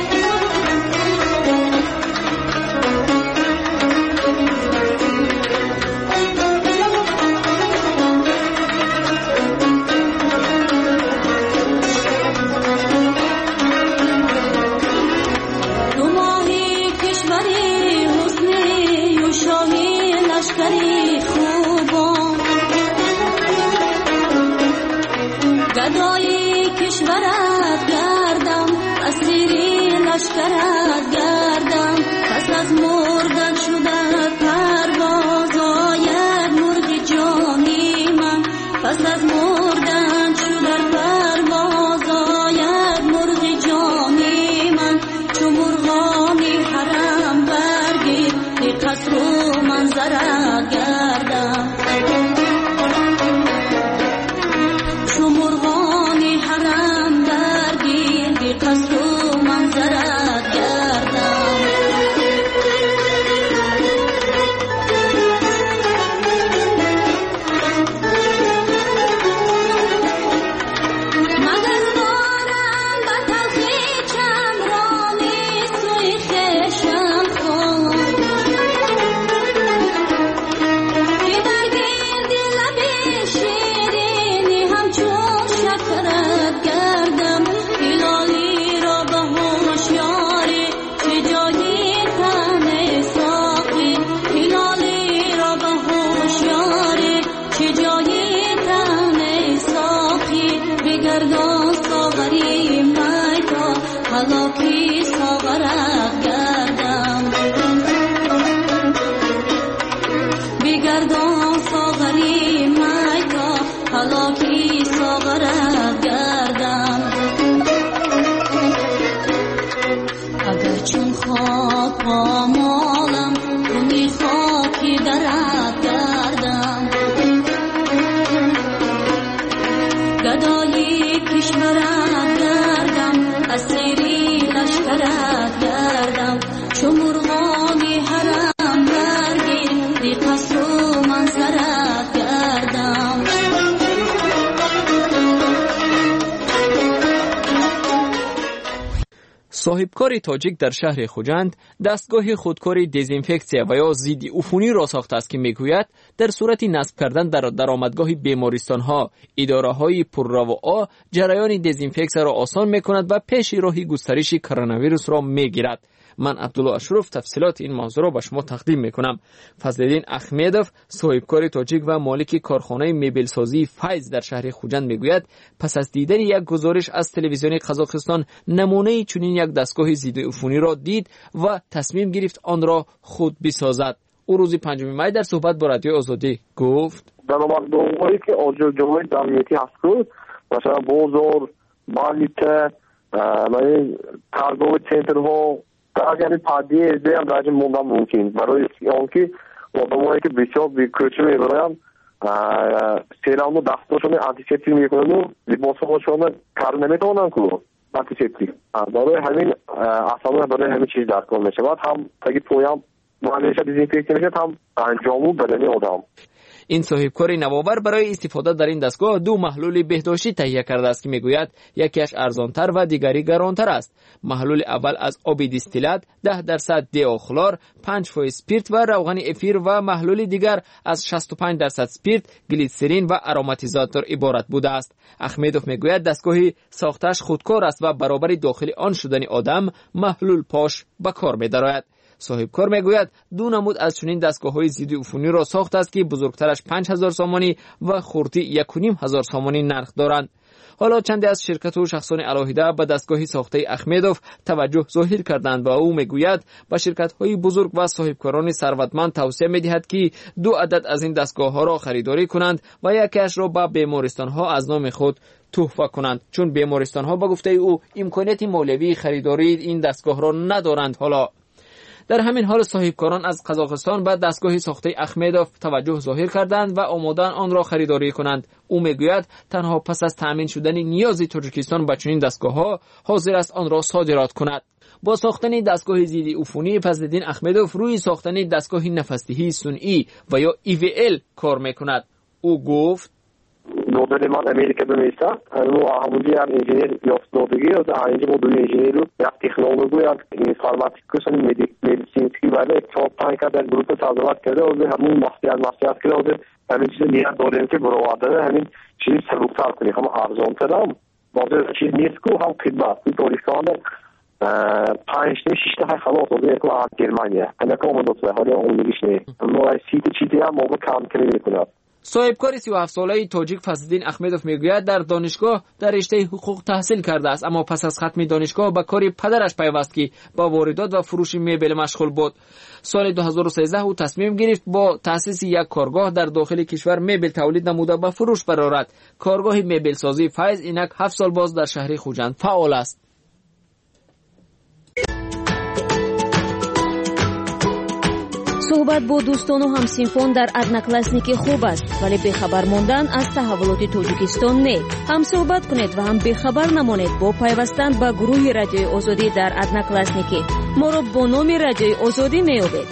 گدای کشورت گردم، اسیری لشکرت گردم، پس از مرد کاری تاجیک در شهر خوجند دستگاه خودکار دزینفکسیا و یا ضد عفونی را ساخته است که میگوید در صورت نصب کردن در درآمدگاه بیمارستان‌ها، اداره‌های پررو جریان دزینفکسیا را آسان می‌کند و پیش راهی گسترش کرونا ویروس را می‌گیرد. من عبدالله اشرف تفصیلات این موضوع را به شما تقدیم میکنم. فضلالدین احمدوف صاحبکار تاجیک و مالک کارخانه مبل سازی فیض در شهر خوجند میگوید پس از دیدن یک گزارش از تلویزیون قزاقستان نمونه چنین یک دستگاه ضد عفونی را دید و تصمیم گرفت آن را خود بسازد. او روز 5 می در صحبت با رادیو آزادی گفت درآمدگاه‌هایی که آجرهای امنیتی هست مثلا بازار، مالیته، کارگاه سنترها اگر پادی دیدم راجع موندن ممکن برای آنکه آدمایی که بسیار بیکوچه میبرن سیرامو دستاشون آنتیسپتیک میکنن و لباساشون کار نمیتونن کنن آنتیسپتیک برای همین اصلا برای همین چیز درکار میشه بعد هم اگه پویام معالجه دزینفکت میشه هم انجامو بدنی آدم. این صاحبکار نوآور برای استفاده در این دستگاه دو محلول بهداشتی تهیه کرده است که میگوید یکیش ارزانتر و دیگری گرانتر است. محلول اول از آب دیستیلات 10% دیوخلور، 5% اسپریت و روغن افیر و محلول دیگر از 65% اسپریت، گلیسرین و آروماتیزاتور عبارت بوده است. احمدوف میگوید دستگاهی ساختش خودکار است و برابر داخل آن شدن آدم محلول پاش به کار می‌دارد. صاحبکار میگوید دو نمود از چنین دستگاه‌های ضد عفونی را ساخته است که بزرگترش 5000 سامانی و خردی 1500 سامانی نرخ دارند. حالا چندی از شرکت و شخصان علاهیده به دستگاهی ساخته احمدوف توجه ظاهر کردند و او میگوید به شرکت‌های بزرگ و صاحبکاران ثروتمند توصیه می‌دهد که 2 عدد از این دستگاه‌ها را خریداری کنند و یکیش را به بیمارستان‌ها از نام خود تحفه کنند، چون بیمارستان‌ها به گفته او امکانیت مالیوی خریداری این دستگاه را ندارند. حالا در همین حال صاحبکاران از قزاقستان به دستگاه ساخته احمدوف توجه ظاهر کردند و آمادن آن را خریداری کنند. او میگوید تنها پس از تامین شدن نیاز تاجیکستان به چنین دستگاه‌ها حاضر است آن را صادرات کند. با ساختن دستگاه ضد عفونی فضلالدین احمدوف روی ساختن دستگاه نفس‌دهی صنعی و یا EVL کار میکند. او گفت نوبل من Amerika'da neyse, o hamudi yani injiner yaptırdığı o da aynı modül injineri ya teknoloji ya informatik kısmı medisinski böyle çok tane kadar grubu sağlamak kadar o da hemen masteriyat kadar o da hemen çiğ niye doğru ki bu arada hemen çiğ sabuklar kırıyor ama arzon kadar bazı çiğ nisko ham kıdmat bu doğrusu پنجته شیشته های خلاص از یک وقت گرمانیه اما کاملا حالا اون میگیش نه اما سیت چیزی هم موقع کم کنی میکنه. صاحبکار 37 ساله تاجیک فضلالدین احمدوف میگوید در دانشگاه در رشته حقوق تحصیل کرده است، اما پس از ختم دانشگاه به کار پدرش پیوست که با واردات و فروش مبل مشغول بود. سال 2013 او تصمیم گرفت با تأسیس یک کارگاه در داخل کشور مبل تولید نموده و فروش برآورد. کارگاه مبل سازی فیض اینک 7 سال باز در شهر خوجند فعال است. صحبت با دوستان و همسینفان در ادناکلاسنیک خوب است، ولی بخبر ماندن از تحولات تاجیکستان نه. هم صحبت کنید و هم بخبر نمانید با پیوستن به گروه رادیوی آزادی در ادناکلاسنیک. ما را با نام رادیوی آزادی میابید.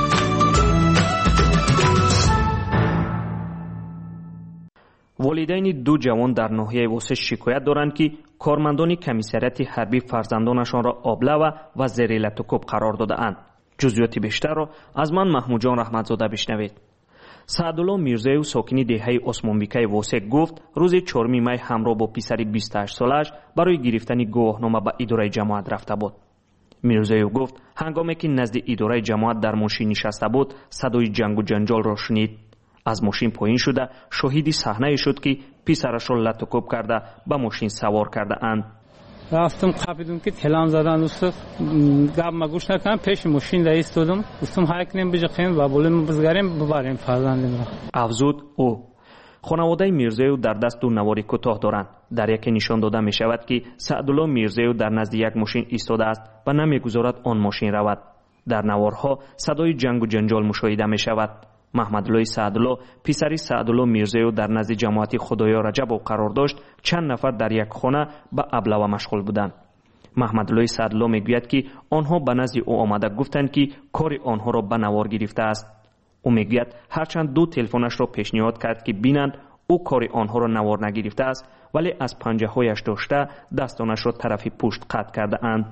والدین دو جوان در ناحیه واسه شکایت دارند که کارمندان کمیسریت حربی فرزندانشان را آبله و زیر التکوب قرار داده‌اند. جزئیات بیشتر را از من محمود جان رحمتزاده بشنوید. سعدالله میرزایو ساکنی دهه عثمانبیکه واسه گفت روز 4 می همراه با پسری 28 سالش برای گرفتن گواهنامه به اداره جماعت رفته بود. میرزایو گفت هنگامی که نزد اداره جماعت در ماشین نشسته بود صدای جنگ و جنجال را شنید. از ماشین پایین شده شاهد صحنه شد که پسرش را لطکوب کرده به ماشین سوار کرده اند. رفتم قبیدم که تلان زدن دوست گام گوش نکردم پیش ماشین ایستادم گفتم هر کنیم بجقیم و بولیم بزگریم ببریم فرزندم را. افزود او خانواده میرزایو در دست دو نوار کوتاه دارند. در یکی نشان داده می شود که سعدالله میرزایو در نزد یک ماشین ایستاده است و نمیگذارد آن ماشین رود. در نوارها صدای جنگ و جنجال مشاهده می شود. محمدالله سعدالله پسری سعدالله میرزایو در نزد جماعت خدایا رجب قرار داشت. چند نفر در یک خانه به ابله مشغول بودند. محمدالله سعدالله میگوید که آنها به نزد او آمده گفتند که کار آنها را به نوار گرفته است. او میگوید هرچند دو تلفنش را پیشنهاد کرد که بینند او کار آنها را نوار نگرفته است، ولی از پنجه هایش داشته دستانش را طرف پشت قطع کرده اند.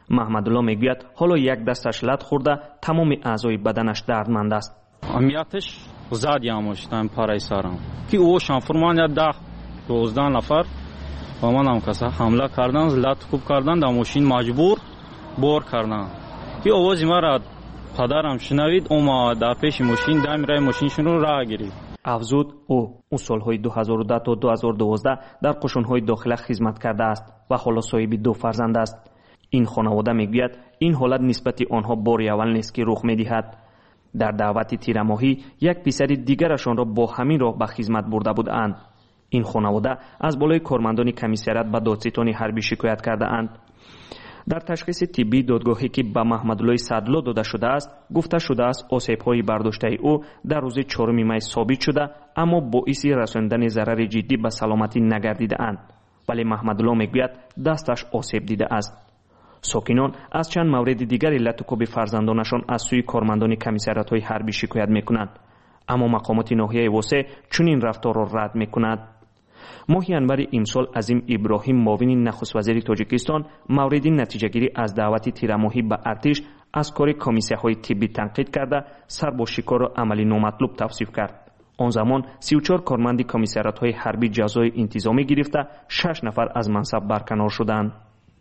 محمدالله میگوید حالا یک دستش لت خورده، تمام اعضای بدنش دردمند است. امنیتش زاد یاموشتن پاره سارم که او شانفرمان 10-12 نفر با من هم کسا حمله کردن، لت کوب کردن، در ماشین مجبور بور کردن که آواز مرا پدرم شنوید، او در پیش ماشین دم رای ماشینشون رو راه گرفت. افزود او سالهای 2010 تا 2012 در قشون‌های داخله خدمت کرده است و حالا صاحب 2 فرزند است. این خانواده میگوید این حالت نسبت آنها بار اول نیست که رخ میدهد. در دعوت تیرماهی یک پسر دیگرشان را با همین راه به خدمت برده بودند. این خانواده از بالای کارمندان کمیسریات به دادستان حربی شکایت کرده اند. در تشخیص طبی دادگاهی که به محمدالله صدلا داده شده است، گفته شده است آسیب‌های برداشته او در روز 4 می ثابت شده، اما باعث رساندن ضرر جدی به سلامتی نگردیده اند. ولی محمدالله میگوید دستش آسیب دیده است. ساکنان از چند مورد دیگر علت کوب فرزندانشان از سوی کارمندان کمیسریات‌های حربی شکایت میکنند، اما مقامات ناحیه واسه چنین رفتار را رد میکند. ماه ینور امسال عظیم ابراهیم معاون نخست وزیر تاجیکستان مورد نتیجه‌گیری از دعوت تیرماهی به ارتش از کار کمیسیه‌های طبی تنقید کرده سر با شکار و عملی نامطلوب توصیف کرد. آن زمان 34 کارمند کمیسریات‌های حربی جزای انتظامی گرفته 6 نفر از منصب برکنار شدند.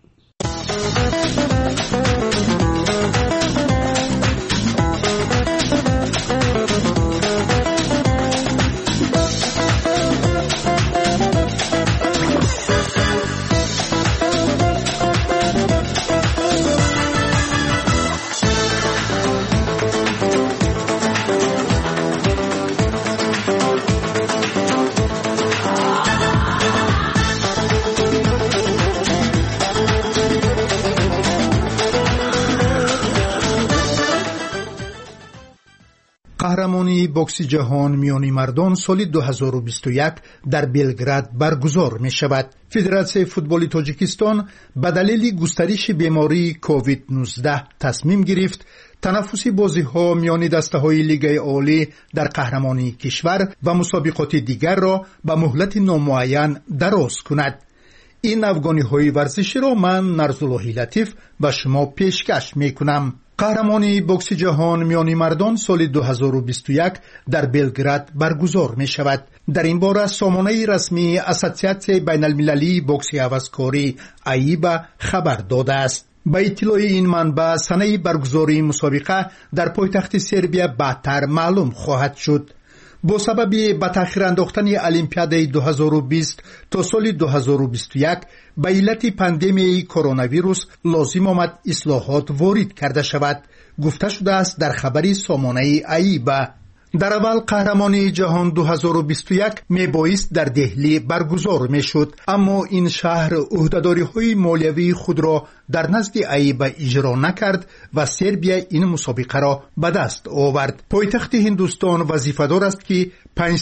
قهرمانی بوکس جهان میانی مردان سال 2021 در بلگراد برگزار می شود. فدراسیون فوتبال تاجیکستان به دلیل گسترش بیماری کووید 19 تصمیم گرفت تنافسی بازی‌ها میان دسته‌های لیگ عالی در قهرمانی کشور و مسابقات دیگر را به مهلت نامعین دراز کند. این افغانی‌های ورزشی را من نرزالله لطیف به شما پیشکش می‌کنم. قهرمانی بوکس جهان میانی مردان سال 2021 در بلگراد برگزار می شود. در این باره سامانه رسمی اسوسیاسیون بین المللی بوکس هوازکاری ایبا خبر داده است. با اطلاع این منبع سنه برگزاری مسابقه در پایتخت سربیا بعدتر معلوم خواهد شد. با سبب به تأخیر انداختن المپیاد 2020 تا سال 2021 به علت پاندمی کرونا ویروس لازم آمد اصلاحات وارد کرده شود، گفته شده است در خبری سامانه ایبا. در اول قهرمانی جهان 2021 میبایست در دهلی برگزار میشد، اما این شهر عهدهداری‌های مالیوی خود را در نزد ایبا اجرا نکرد و سربیا این مسابقه را به دست آورد. پایتخت هندوستان وظیفه‌دار است که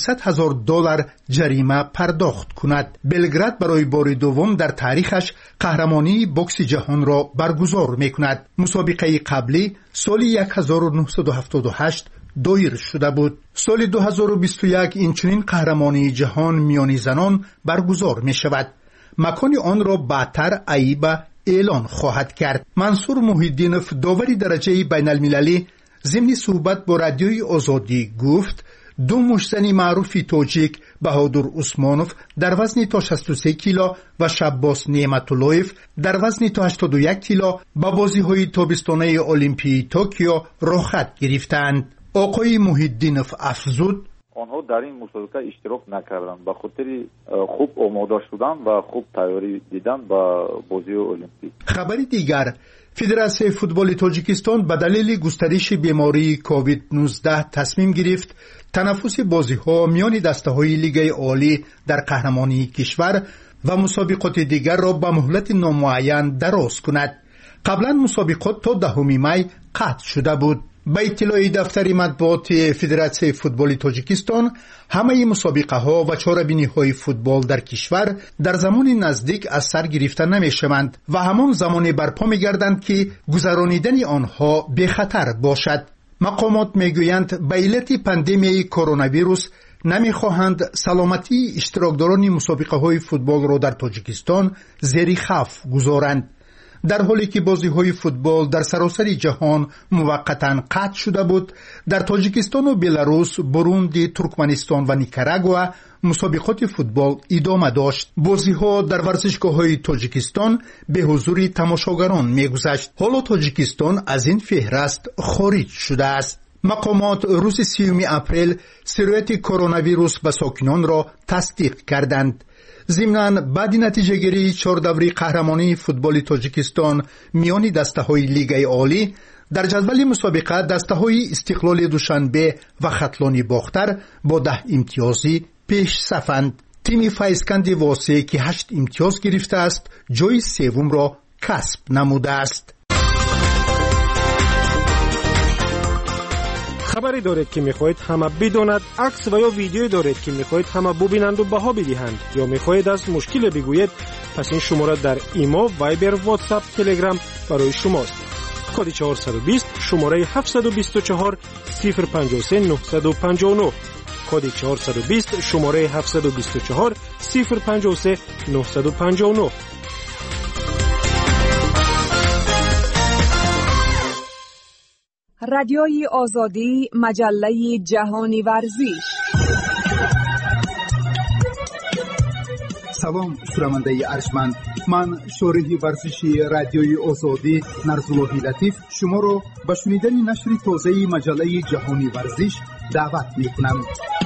$500,000 جریمه پرداخت کند. بلگراد برای بار دوم در تاریخش قهرمانی بوکس جهان را برگزار میکند. مسابقه قبلی سال 1978 دایر شده بود. سال 2021 اینچنین قهرمانی جهان میانی زنان برگزار می شود. مکان آن را بعدتر ایبا اعلان خواهد کرد. منصور محیدینوف داوری درجه بین المللی ضمن صحبت با رادیوی آزادی گفت 2 مشتزن معروف تاجیک بهادر عثمانوف در وزن تا 63 کیلو و شباس نعمتاللهیف در وزن تا 81 کیلو با بازی‌های تابستانه المپیک توکیو رخصت گرفتند. آقای محیدینوف افزود آنها در این مسابقه اشتراک نکردند به خاطر خوب آماده شدن و خوب تیاری دیدن با بازی المپیک. خبری دیگر، فدراسیون فوتبال تاجیکستان به دلیل گسترش بیماری کووید 19 تصمیم گرفت تنافس بازی‌ها میان دسته‌های لیگ عالی در قهرمانی کشور و مسابقات دیگر را به مهلت نامعین دراز کند. قبلا مسابقات تا 10 می قطع شده بود. با اطلاع دفتر مطبوعات فدراسیون فوتبال تاجیکستان همه مسابقه ها و چاره‌بینی های فوتبال در کشور در زمان نزدیک از سر گرفته نمی شوند و همان زمان برپا می گردند که گذرانیدن آنها به خطر باشد. مقامات می گویند به علت پاندمی کرونا ویروس نمی خواهند سلامتی اشتراکداران مسابقه های فوتبال را در تاجیکستان زیر خوف گذارند. در حالی که بازی‌های فوتبال در سراسر جهان موقتاً قطع شده بود، در تاجیکستان و بلاروس، بروندی، ترکمنستان و نیکاراگوآ مسابقات فوتبال ادامه داشت. بازی‌ها در ورزشگاه‌های تاجیکستان به حضور تماشاگران می‌گذشت. حالا تاجیکستان از این فهرست خارج شده است. مقامات روز 30 اپریل سرایت کرونا ویروس به ساکنان را تصدیق کردند. ضمناً بعد نتیجه گیری 4 دوره قهرمانی فوتبال تاجیکستان میان دسته‌های لیگ عالی، در جدول مسابقه دسته‌های استقلال دوشنبه و خطلانی باختر با 10 امتیازی پیش صفند. تیم فیضکند واسه که 8 امتیاز گرفته است، جای سوم را کسب نموده است. خبری دارید که میخواهید همه بداند، عکس و یا ویدیویی دارید که میخواهید همه ببینند و بها بدهند، یا میخواهید از مشکل بگویید، پس این شماره در ایما، وایبر، واتساپ، تلگرام برای شماست. کد 420 شماره 724 053 959. کد 420 شماره 724 053 959. رادیوی آزادی، مجله جهانی ورزش. سلام شنونده ارجمند، من شارح ورزشی رادیوی آزادی نرزالله لطیف شما را به شنیدن نشر تازه مجله جهانی ورزش دعوت می‌کنم.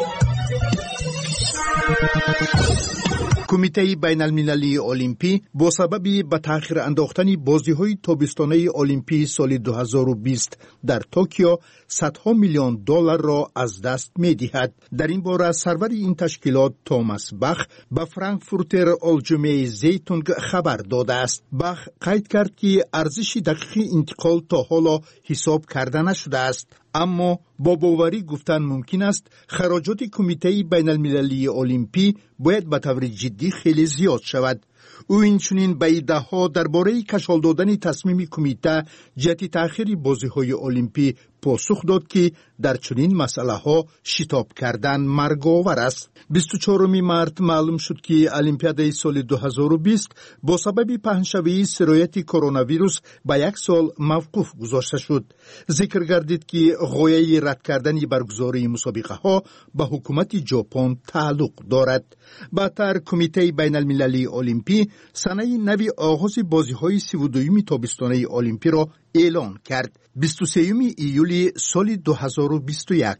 کمیته بین المللی المپی با سبب به تأخیر انداختن بازی‌های تابستانی المپی سال 2020 در توکیو صدها میلیون دلار را از دست می‌دهد. در این باره سرور این تشکیلات توماس باخ به فرانکفورتر آلجمه زیتونگ خبر داده است. باخ قید کرد که ارزش دقیق انتقال تا حالا حساب کرده نشده است، اما با باوری گفتن ممکن است خراجات کمیته بین المللی المپی باید به طور جدی خیلی زیاد شود. او اینچنین به ایده‌ها درباره کشال دادن تصمیم کمیته جهت تأخیر بازی‌های المپی پاسخ داد که در چنین مسئله‌ها شتاب کردن مرگ‌آور است. 24 مارس معلوم شد که المپیادای سال 2020 با سبب پهنشوی سرایت کرونا ویروس به 1 سال موقوف گذاشته شد. ذکر گردید که غایه رد کردن برگزاری مسابقه‌ها به حکومت ژاپن تعلق دارد. بعدتر کمیته بین المللی المپی سنه نو آغاز بازی‌های 32 تابستانی المپی را اعلان کرد. 23 ایولی سال 2021.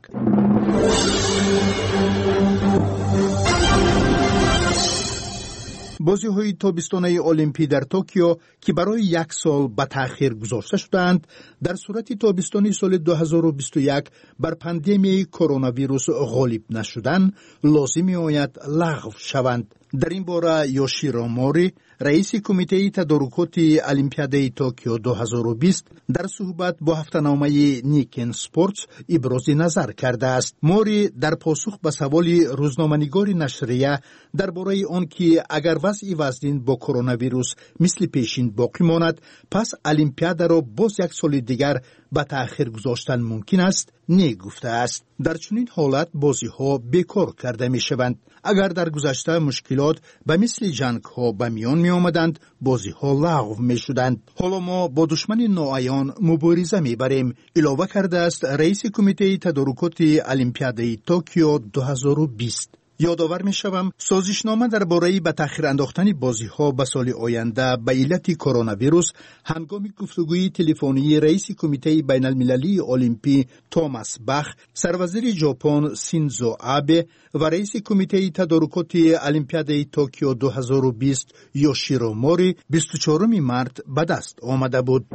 بازی‌های تابستانی المپی در توکیو که برای 1 سال به تأخیر گذاشته شدند، در صورت تابستانی سال 2021 بر پاندمی کرونا ویروس غالب نشدن لازم می‌آید لغو شوند. در این باره یوشیرو موری، رئیس کمیته تدارکات المپیادای توکیو 2020 در صحبت با هفته‌نامه نیکن اسپورتس ابراز نظر کرده است. موری در پاسخ به سوال روزنامه‌نگار نشریه درباره آنکه اگر وضع وزن با کرونا ویروس مثل پیشین باقی ماند، پس المپیادا را باز 1 سال دیگر به تأخیر گذاشتن ممکن است، نگفته است. در چنین حالت بازی‌ها بیکار کرده می‌شوند. اگر در گذشته مشکلات به مثل جنگ‌ها به میان می‌آمدند، بازی‌ها لغو می‌شدند. حالا ما با دشمن ناعیان مبارزه می‌بریم، علاوه کرده است رئیس کمیته تدارکات المپیادای توکیو 2020. یادآور می‌شوم سازشنامه درباره به تأخیر انداختن بازی‌ها به سال آینده به علت کرونا ویروس هنگام گفتگوی تلفنی رئیس کمیته بین المللی المپی توماس باخ، سروزیر ژاپن سینزو آبه و رئیس کمیته تدارکات المپیادای توکیو 2020 یوشیرو موری 24 مارس به دست آمده بود.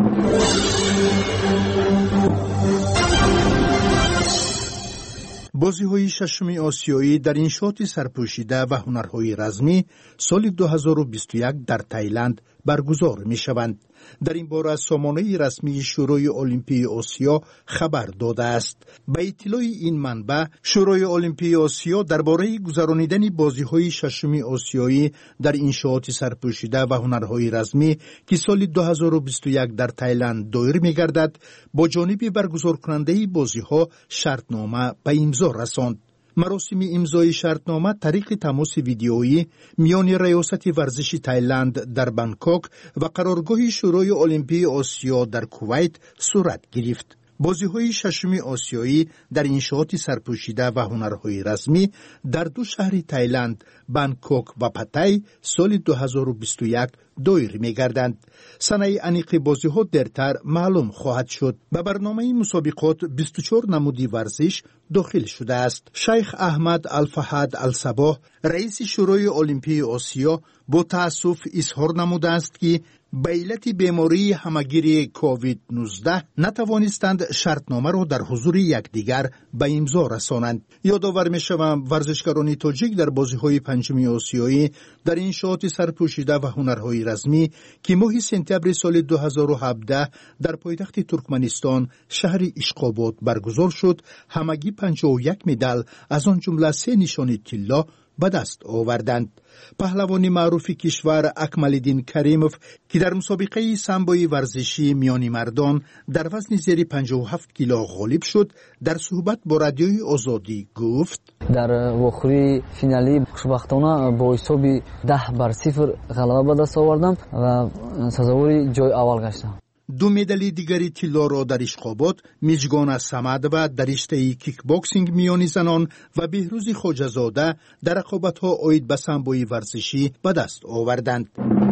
بازی‌های ششم آسیایی در انشاط سرپوشیده و هنرهای رزمی سال 2021 در تایلند برگزار می‌شوند. در این باره سامانه رسمی شورای المپی آسیا خبر داده است. به اطلاع این منبع، شورای المپی آسیا درباره گذرانیدن بازی‌های ششم آسیایی در انشاءات سرپوشیده و هنرهای رزمی که سال 2021 در تایلند دایر می‌گردد، با جانب برگزار کننده بازی‌ها شرطنامه به امضا رساند. مراسم امضای شرطنامه طریق تماس ویدیویی میان ریاست ورزش تایلند در بانکوک و قرارگاه شورای المپی آسیا در کویت صورت گرفت. بازی‌های ششم آسیایی در انشاءات سرپوشیده و هنرهای رسمی در دو شهر تایلند، بانکوک و پتای سال 2021 دایر می‌گردند. سنه انیق بازی‌ها درتر معلوم خواهد شد. به برنامه مسابقات 24 نمودی ورزش داخل شده است. شیخ احمد الفهد الصباح، رئیس شورای المپی آسیا، با تأسف اظهار نموده است که به علت بیماری همگیر کووید 19 نتوانستند شرطنامه را در حضور یکدیگر به امضا رسانند. یادآور می‌شوم ورزشکاران تاجیک در بازی‌های پنجم آسیایی در انشاءات سرپوشیده و هنرهای رسمی که ماه سپتامبر سال 2017 در پایتخت ترکمنستان شهر اشقاباد برگزار شد، همگی 51 مدال از آن جمله 3 نشان طلا به دست آوردند. پهلوان معروف کشور اکمالدین کریموف که در مسابقه سامبوی ورزشی میانی مردان در وزن زیر 57 کیلو غالب شد، در صحبت با رادیوی آزادی گفت: در واخری فینالی خوشبختانه با حساب 10-0 غلبه به دست آوردم و سزاوار جای اول گشتم. دو مدال دیگری طلا را در اشقاباد میجگان سمدوه در رشته کیک باکسینگ میانی زنان و بهروز خواجه‌زاده در رقابت‌ها عاید به سامبوی ورزشی به دست آوردند.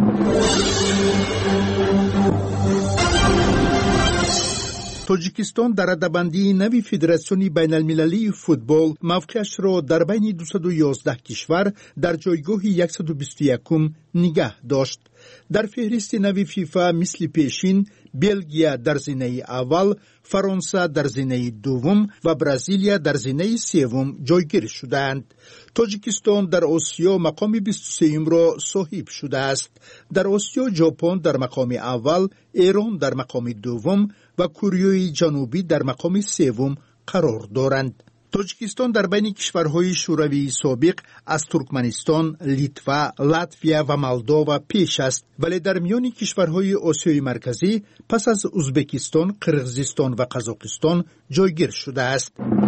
تاجیکستان در رده‌بندی نوی فدراسیون بین المللی فوتبال موقعش را در بین 211 کشور در جایگاه 121 نگه داشت. در فهرست نوی فیفا مثل پیشین بلژیا در زینه اول، فرانسه در زینه دوم و برزیلیا در زینه سوم جایگیر شدند. تاجیکستان در آسیا مقام 23 را صاحب شده است. در آسیا ژاپن در مقام اول، ایران در مقام دوم و کره جنوبی در مقام سوم قرار دارند. تاجیکستان در بین کشورهای شوروی سابق از ترکمنستان، لیتوا، لاتویا و مولداوا پیش است، ولی در میان کشورهای آسیای مرکزی پس از ازبکستان، قرقیزستان و قزاقستان جایگیر شده است.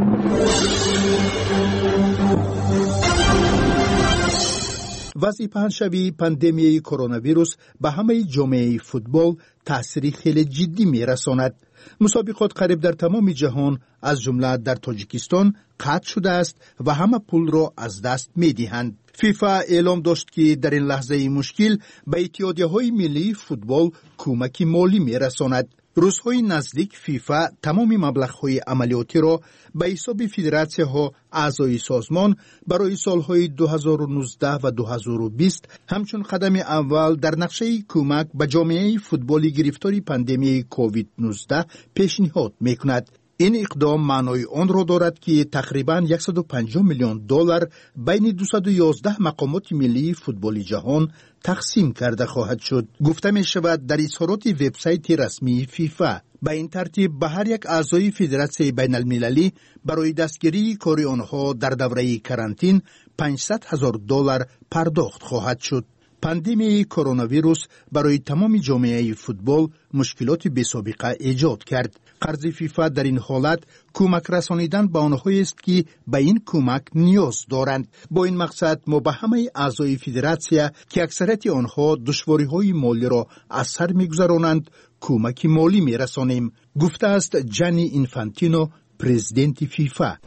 وضع پنجشنبه پاندمی کرونا ویروس به همه جامعه فوتبال تأثیری خیلی جدی می‌رساند. مسابقات قریب در تمام جهان از جمله در تاجیکستان قطع شده است و همه پول را از دست می‌دهند. فیفا اعلام داشت که در این لحظه مشکل به اتحادیه‌های ملی فوتبال کمک مالی می‌رساند. روزهای نزدیک فیفا تمام مبلغ‌های عملیاتی را به حساب فدراسی‌ها اعضای سازمان برای سالهای 2019 و 2020 همچون قدم اول در نقشه کمک به جامعه فوتبالی گرفتار پاندمی کووید 19 پیشنهاد می‌کند. این اقدام معنای آن را دارد که تقریباً 150 میلیون دلار بین 211 مقامات ملی فوتبال جهان تقسیم کرده خواهد شد. گفته می شود در اظهارات وبسایت رسمی فیفا. به این ترتیب به هر یک اعضای فدراسیون بین المللی برای دستگیری کار آنها در دوره کرانتین 500,000 دلار پرداخت خواهد شد. پاندمی کرونا ویروس برای تمام جامعه فوتبال مشکلات بی‌سابقه ایجاد کرد. قرض فیفا در این حالت کمک رسانیدن به آنهایی است که به این کمک نیاز دارند. با این مقصد ما به همه اعضای فدراسیون که اکثریت آنها دشواری‌های مالی را از سر می‌گذرانند کمک مالی می‌رسانیم، گفته است جانی اینفانتینو، پرزیدنت فیفا.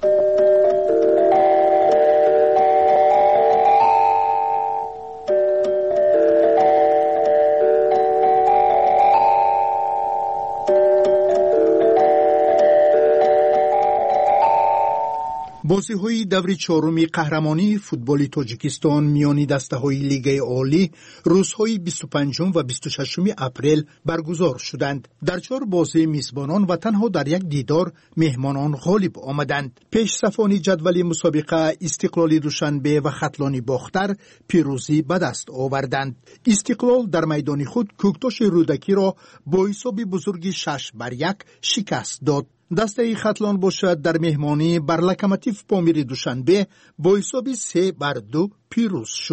بازی‌های دور چهارم قهرمانی فوتبال تاجیکستان میان دسته‌های لیگ عالی روزهای 25 و 26 اپریل برگزار شدند. در 4 بازی میزبانان و تنها در یک دیدار مهمانان غالب آمدند. پیش صفانی جدول مسابقه استقلال دوشنبه و ختلان باختر پیروزی به دست آوردند. استقلال در میدان خود کوکتاش رودکی را با حساب بزرگ 6-1 شکست داد. دسته ختلان باشد در مهمانی بر لوکوموتیو پامیر دوشنبه با حساب 3-2 پیروز شد.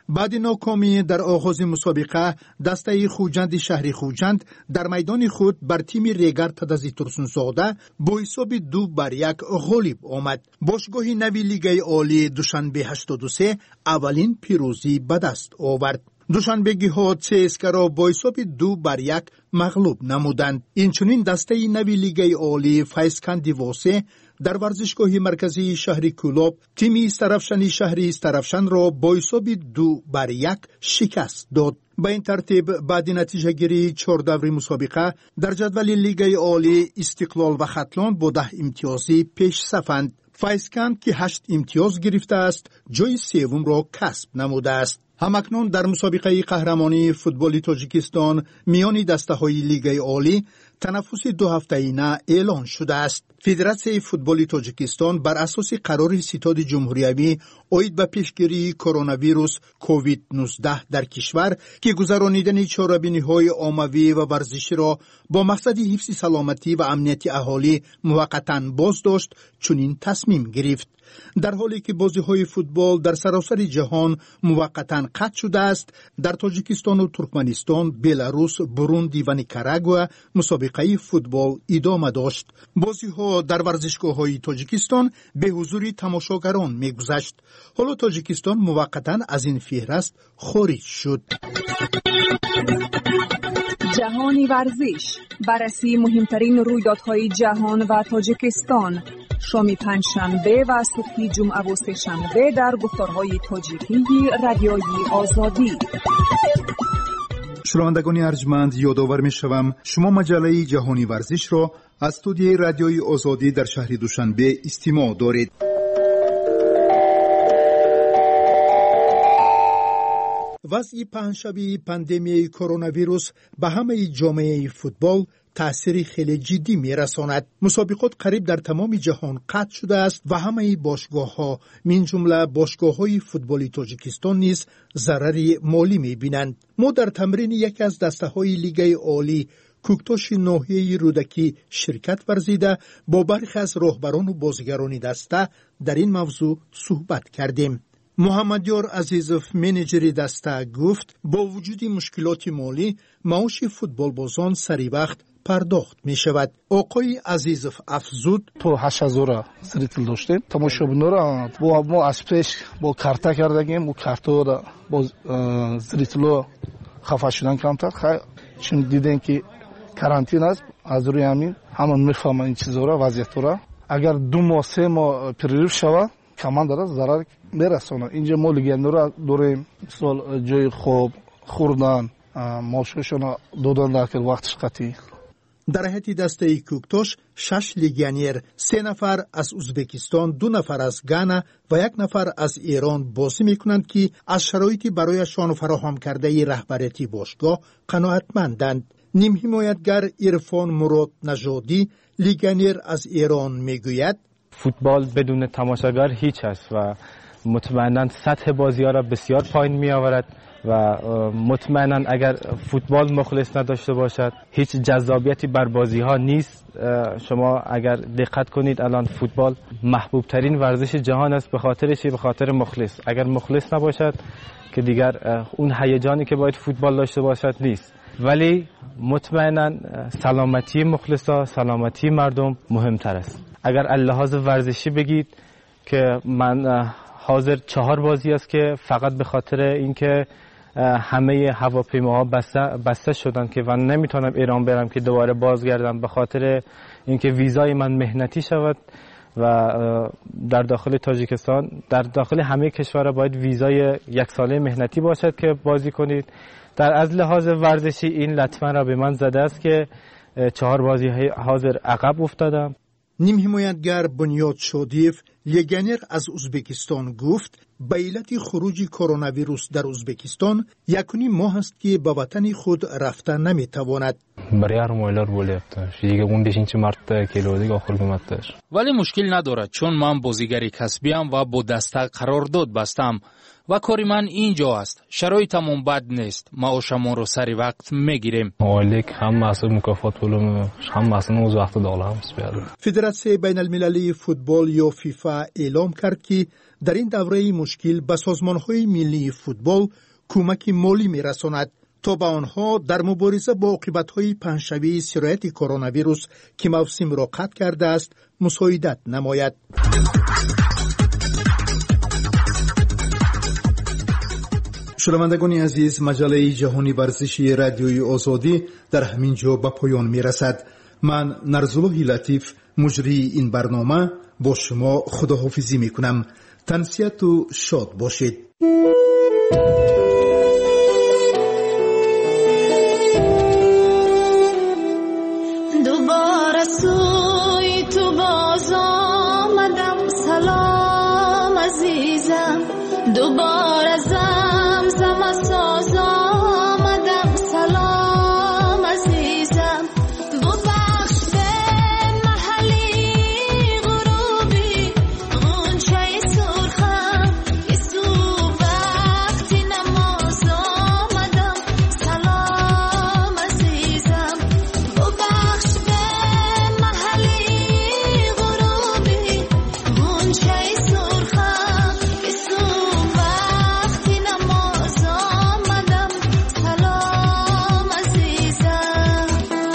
بعد ناکامی در آغاز مسابقه دسته خوجند شهری خوجند در میدان خود بر تیم ریگر تدزی ترسونزاده با حساب 2-1 غالب آمد. باشگاه نوی لیگ عالی دوشنبه 83 اولین پیروزی به دست آورد. دوشنبگی ها CSKA را با حساب 2-1 مغلوب نمودند. اینچنین دسته نوی لیگ عالی فیضکن دیواسه در ورزشگاه مرکزی شهر کولاب تیم استرفشن شهری استرفشن را با حساب 2-1 شکست داد. به این ترتیب بعد نتیجه گیری 4 دوره مسابقه در جدول لیگ عالی استقلال و ختلان با 10 امتیازی پیش صفند. فیضکن که 8 امتیاز گرفته است جای سوم را کسب نموده است. همکنون در مسابقه قهرمانی فوتبال تاجیکستان میان دسته‌های لیگ عالی تنفس 2 هفته‌ای اعلان شده است. فدراسیون فوتبال تاجیکستان بر اساس قرار ستاد جمهوری اید به پیشگیری کرونا ویروس کووید 19 در کشور که گذرانیدن چاره‌بینی‌های عمومی و ورزشی را با مقصد حفظ سلامتی و امنیت اهالی موقتاً باز داشت چنین تصمیم گرفت. در حالی که بازی‌های فوتبال در سراسر جهان موقتاً قطع شده است، در تاجیکستان و ترکمنستان، بلاروس، بروندی و نیکاراگوئه مسابقه فوتبال ادامه داشت. بازی‌ها در ورزشگاه‌های تاجیکستان به حضور تماشاگران می‌گذشت. حالا تاجیکستان موقتاً از این فهرست خارج شد. جهانی ورزش، بررسی مهمترین رویدادهای جهان و تاجیکستان، شام پنجشنبه و صبح جمعه و سه‌شنبه در گفتارهای تاجیکی رادیوی آزادی. شنوندگان ارجمند، یادآور می‌شوم شما مجله جهانی ورزش را از استودیوی رادیوی آزادی در شهر دوشنبه استماع دارید. وضع پنجشنبه پاندمی کرونا ویروس به همه جامعه فوتبال تأثیر خیلی جدی می‌رساند. مسابقات قریب در تمام جهان قطع شده است و همه باشگاه‌ها من جمله باشگاه‌های فوتبال تاجیکستان نیز ضرری مالی می‌بینند. ما در تمرین یکی از دسته‌های لیگ عالی کوکتاش ناحیه رودکی شرکت ورزیده با برخی از راهبران و بازیگران دسته در این موضوع صحبت کردیم. محمدیار عزیزوف منیجر دسته گفت با وجود مشکلات مالی معاش فوتبال بازان سری وقت پرداخت می شود. آقای عزیزوف افزود تو 8000 زریتل داشتیم. تماشابینا را با ما از پیش با کارتا کردیم و کارتا را با زریتلو خفه شدن کمتر. چون دیدن که کارانتین است از روی همین همون میفهمن این چیزا را وضعیت را. اگر 2 ماه 3 ماه پریریف شود کمان داره ضرر میرسونه. اینجا ما لگندو را داریم، مثلا جای خوب خوردن ماشوشون دادن در وقتش قطعی. در هیئت دسته کوکتاش 6 لیگانیر، 3 نفر از ازبکستان، 2 نفر از گانا و 1 نفر از ایران بازی میکنند که از شرایطی برایشان فراهم کرده رهبریتی باشگاه قناعتمندند. نیم حمایتگر عرفان مراد نژادی لیگانیر از ایران میگوید فوتبال بدون تماشاگر هیچ است و مطمئنا سطح بازی‌ها را بسیار پایین می‌آورد و مطمئنا اگر فوتبال مخلص نداشته باشد هیچ جذابیتی بر بازی‌ها نیست. شما اگر دقت کنید الان فوتبال محبوب ترین ورزش جهان است. به خاطر چی؟ به خاطر مخلص. اگر مخلص نباشد که دیگر اون هیجانی که باید فوتبال داشته باشد نیست. ولی مطمئنا سلامتی مخلصا، سلامتی مردم مهمتر است. اگر اللحاظ ورزشی بگید که من حاضر 4 بازی است که فقط به خاطر اینکه همه هواپیماها بسته شدن که من نمیتونم ایران برم که دوباره بازگردم، به خاطر اینکه ویزای من مهنتی شود و در داخل تاجیکستان، در داخل همه کشورها باید ویزای 1 ساله مهنتی باشد که بازی کنید. در از لحاظ ورزشی این لطمه را به من زده است که 4 بازی حاضر عقب افتادم. نیم حمایتگر بنیاد شادیف لیگانر از ازبکستان گفت به علت خروج کرونا ویروس در ازبکستان 1.5 ماه است که به وطن خود رفته نمیتواند. برای مایلار bo'lyapti. 15 کیلو دیگه آخر اومدش. ولی مشکل نداره چون من بازیگری کسبی ام و با دسته قرارداد بستم و کار من اینجا است. شرایطمون بد نیست. معاشمون رو سری وقت میگیریم. مالک هم مسئول مکافات پولم هم مسئول اوز وقت دولم است. فدراسیون بین المللی فوتبال یا فیفا اعلام کرد که در این دوره مشکل به سازمان‌های ملی فوتبال کمک مالی می‌رساند تا به آنها در مبارزه با عاقبت‌های پنجشنبه سرایت کرونا ویروس که موسم را قطع کرده است مساعدت نماید. شنوندگان عزیز، مجله جهانی ورزشی رادیوی آزادی در همین جا به پایان می‌رسد. من نرزالله لطیف مجری این برنامه با شما خداحافظی می‌کنم. تنسیت و شاد باشید. دوباره سوی تو باز آمدم، سلام عزیزم. دوباره زمزم ساز آمدم، سلام عزیزم. ببخش به محلی غروبی غنچه سرخم که صبح وقتی نماز آمدم، سلام عزیزم. ببخش به محلی غروبی غنچه سرخم که صبح وقتی نماز آمدم، سلام عزیزم.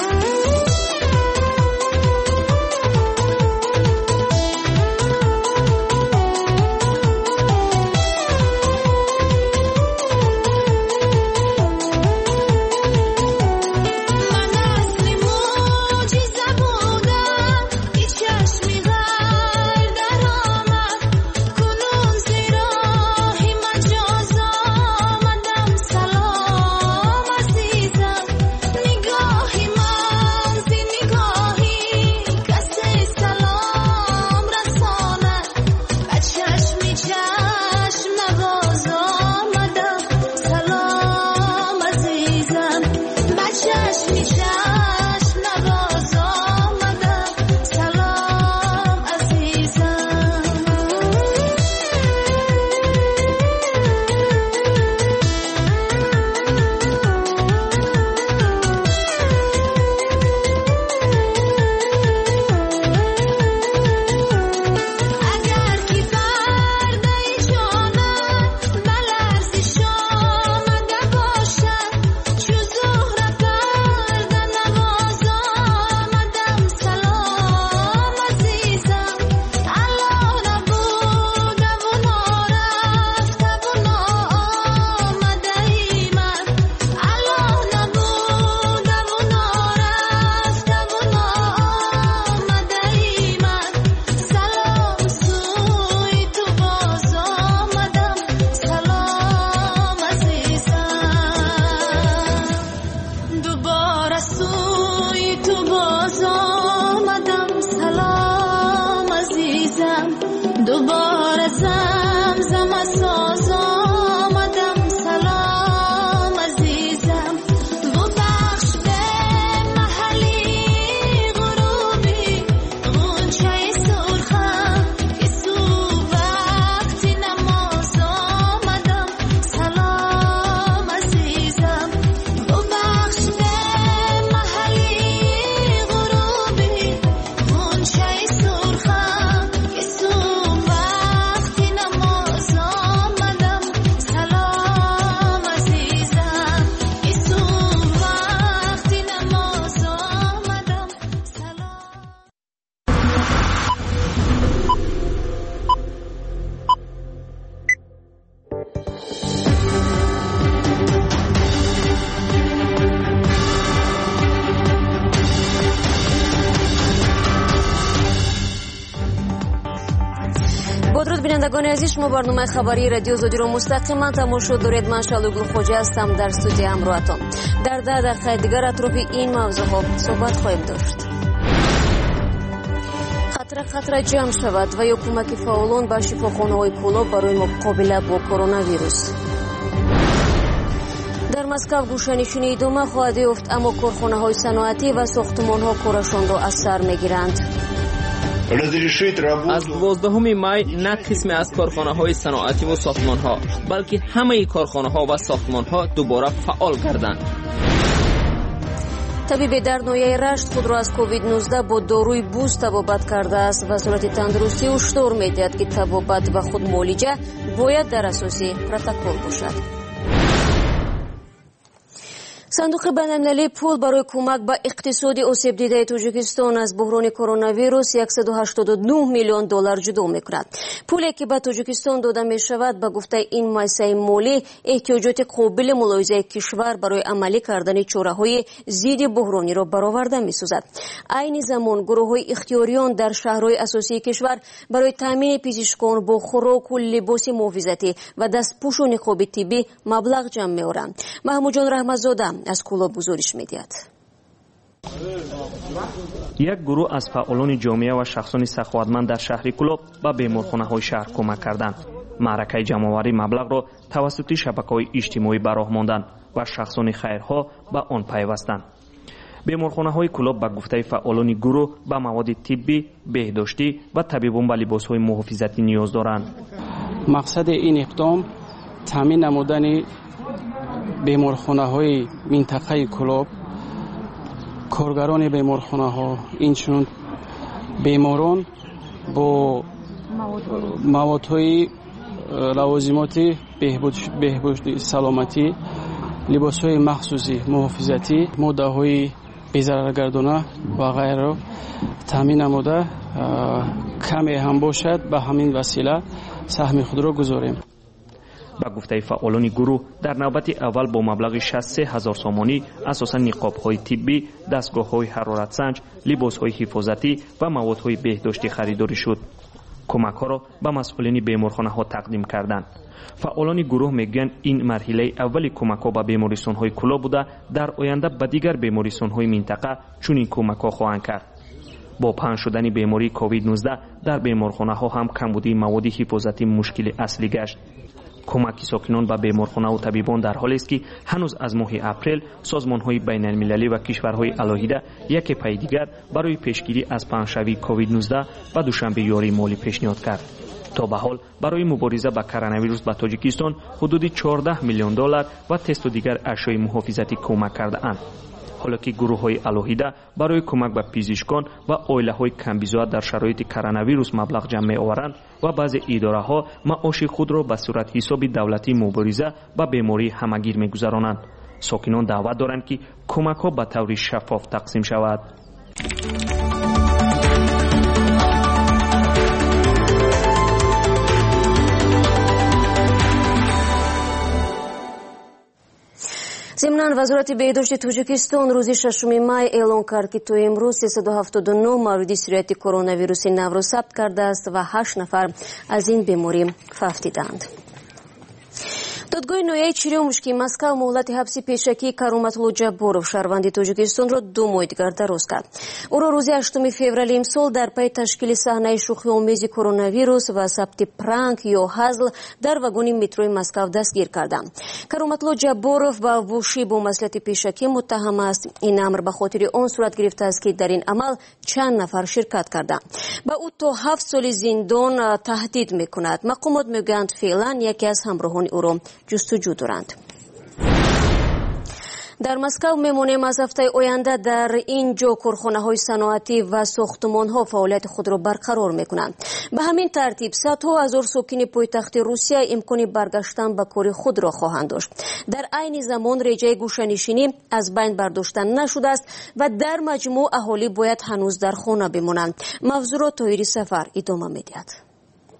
من اصلی معجزه بودم که چشمی غیر در آمد، کنون زیراهی مجاز آمدم، سلام عزیزم. نگاهی من زی نگاهی کسی سلام رساند، به چشمی چشم نواز آمدم، سلام عزیزم. به چشمی چشم نواز آمدم، سلام عزیزم. اگر کی فردای جانم به لرزش آمده باشد، چو زهره پرده نواز آمدم، سلام عزیزم. الا نبوده و نارفته و ناآمده ای من، الا نبوده و نارفته و ناآمده ای من. سلام سوی تو باز آمدم، سلام عزیزم. دوباره سوی تو باز آمدم، سلام عزیزم. دوباره زمزم ساز آمدم، سلام عزیزم. ببخش به محلی غروبی غنچه سرخم که صبح وقتی نماز آمدم، سلام عزیزم. ببخش به محلی غروبی غنچه سرخم که صبح وقتی نماز آمدم، سلام عزیزم. که صبح وقتی نماز آمدم، سلام. با درود بینندگان عزیز، شما برنامه خبری رادیو آزادی رو مستقیما تماشا دارید. من شالوگل خوجه هستم در استودیو همراهتان. در 10 دقیقه دیگر اطراف این موضوع ها صحبت خواهیم داشت. خطر جمع شود و یا کمک فعالان به شفاخانه‌های کلاب برای مقابله با کرونا ویروس. در مسکو گوشه‌نشینی ادامه خواهد یافت، اما کارخانه‌های صنعتی و ساختمان‌ها کارشان را از سر می‌گیرند. از 12 می نه قسمی از کارخانه‌های صنعتی و ساختمان‌ها بلکه همه کارخانه‌ها و ساختمان‌ها دوباره فعال کردند. طبیب در ناحیه رشت خود را از کووید 19 با داروی بوز تبابت کرده است. وزارت تندرستی هشدار می‌دهد که تبابت و خود معالجه باید در اساس پروتکل باشد. صندوق بین‌المللی پول برای کمک به اقتصاد آسیب دیده تاجیکستان از بحران کرونا ویروس 189 میلیون دلار جدا می‌کند. پولی که به تاجیکستان داده می‌شود به گفته این مؤسسه مالی احتیاجات قابل ملاحظه کشور برای عملی کردن چاره‌های ضد بحرانی را برآورده می‌سازد. عین زمان گروه‌های اختیاریان در شهرهای اساسی کشور برای تامین پزشکان با خوراک و لباس محافظتی و دستپوش و نقاب طبی مبلغ جمع می‌آورند. محمود جان رحمت‌زاده از کلوب گزارش می‌دهد. یک گروه از فعالان جامعه و شخصان سخاوتمند در شهر کلوب به بیمارخانه‌های شهر کمک کردند. معرکه جمع‌آوری مبلغ را توسط شبکه‌های اجتماعی به راه ماندند و شخصان خیرها به آن پیوستند. بیمارخانه‌های کلوب به گفته فعالان گروه به مواد طبی، بهداشتی و طبیبان به لباس‌های محافظتی نیاز دارند. مقصد این اقدام تامین نمودن بیمارخانه‌های منطقه کلوب، کارگران بیمارخانه‌ها، اینچنین بیماران با موادهای لوازمات بهبود سلامتی، لباس‌های مخصوصی محافظتی، ماده‌های بی‌ضررگردانه و غیره تامین نموده کمی هم باشد به همین وسیله سهم خود را گذاریم. به گفته فعالان گروه در نوبت اول با مبلغ 63,000 سامانی اساساً نقاب‌های طبی، دستگاه‌های حرارت سنج، لباس‌های حفاظتی و موادهای بهداشتی خریداری شد. کمک‌ها را به مسئولین بیمارخانه‌ها تقدیم کردند. فعالان گروه میگن این مرحله اولی کمک‌ها به بیمارستان‌های کلوب بوده، در آینده به دیگر بیمارستان‌های منطقه چنین کمک‌ها خواهند کرد. با پنهان شدن بیماری کووید 19 در بیمارخانه‌ها هم کمبودی مواد حفاظتی مشکل اصلی گشت. کمک ساکنان به بیمارخانه و طبیبان در حالی است که هنوز از ماه اپریل سازمان‌های بین‌المللی و کشورهای علاهیده یک پای دیگر برای پیشگیری از پنهانشوی کووید 19 به دوشنبه یاری مالی پیشنهاد کرد. تا به حال برای مبارزه با کرونا ویروس به تاجیکستان حدود 14 میلیون دلار و تست و دیگر اشیاء محافظتی کمک کرده اند. حالا که گروه‌های علاهیده برای کمک به پزشکان و عائله‌های کمبیزا در شرایط کرونا ویروس مبلغ جمع می‌آورند و بعضی اداره‌ها معاش خود را به صورت حساب دولتی مبارزه با بیماری همگیر می‌گذرانند. ساکنان دعوت دارند که کمک‌ها به طور شفاف تقسیم شود. ضمناً وزارت بهداشت تاجیکستان روز 6 می اعلام کرد که تا امروز 379 مورد سیریت کرونا ویروس نو را ثبت کرده است و 8 نفر از این بیماری فوت دیدند. دادگاه ناحیه черемушки مسکو مهلت حبس پیشکی کرامتلو جبورов شهروند تاجیکستان را 2 ماه دیگر دراز کرد. او را روز 8 فوریه امسال در پی تشکیل صحنه شوخی‌آمیز کرونا ویروس و ثبت پرانک یا هزل در واگن متروی مسکو دستگیر کردند. کرامتلو جبورов با وشی با مصلحت پیشکی متهم است. این امر به خاطر آن صورت گرفته است که در این عمل چند نفر شرکت کردند. با او تا 7 سال زندان تهدید می‌کند. مقامات میگویند فعلا یکی از همراهان او را جستجو دارند. در مسکو میمانیم. از هفته آینده در اینجا کارخانه‌های صنعتی و ساختمان‌ها فعالیت خود را برقرار می‌کنند. به همین ترتیب صدها هزار ساکن پایتخت روسیه امکان برگشتن به کار خود را خواهند داشت. در عین زمان رژه گوشه‌نشینی از بین برداشته نشده است و در مجموع اهالی باید هنوز در خانه بمانند. موضوع را طاهری سفر ادامه می‌دهد.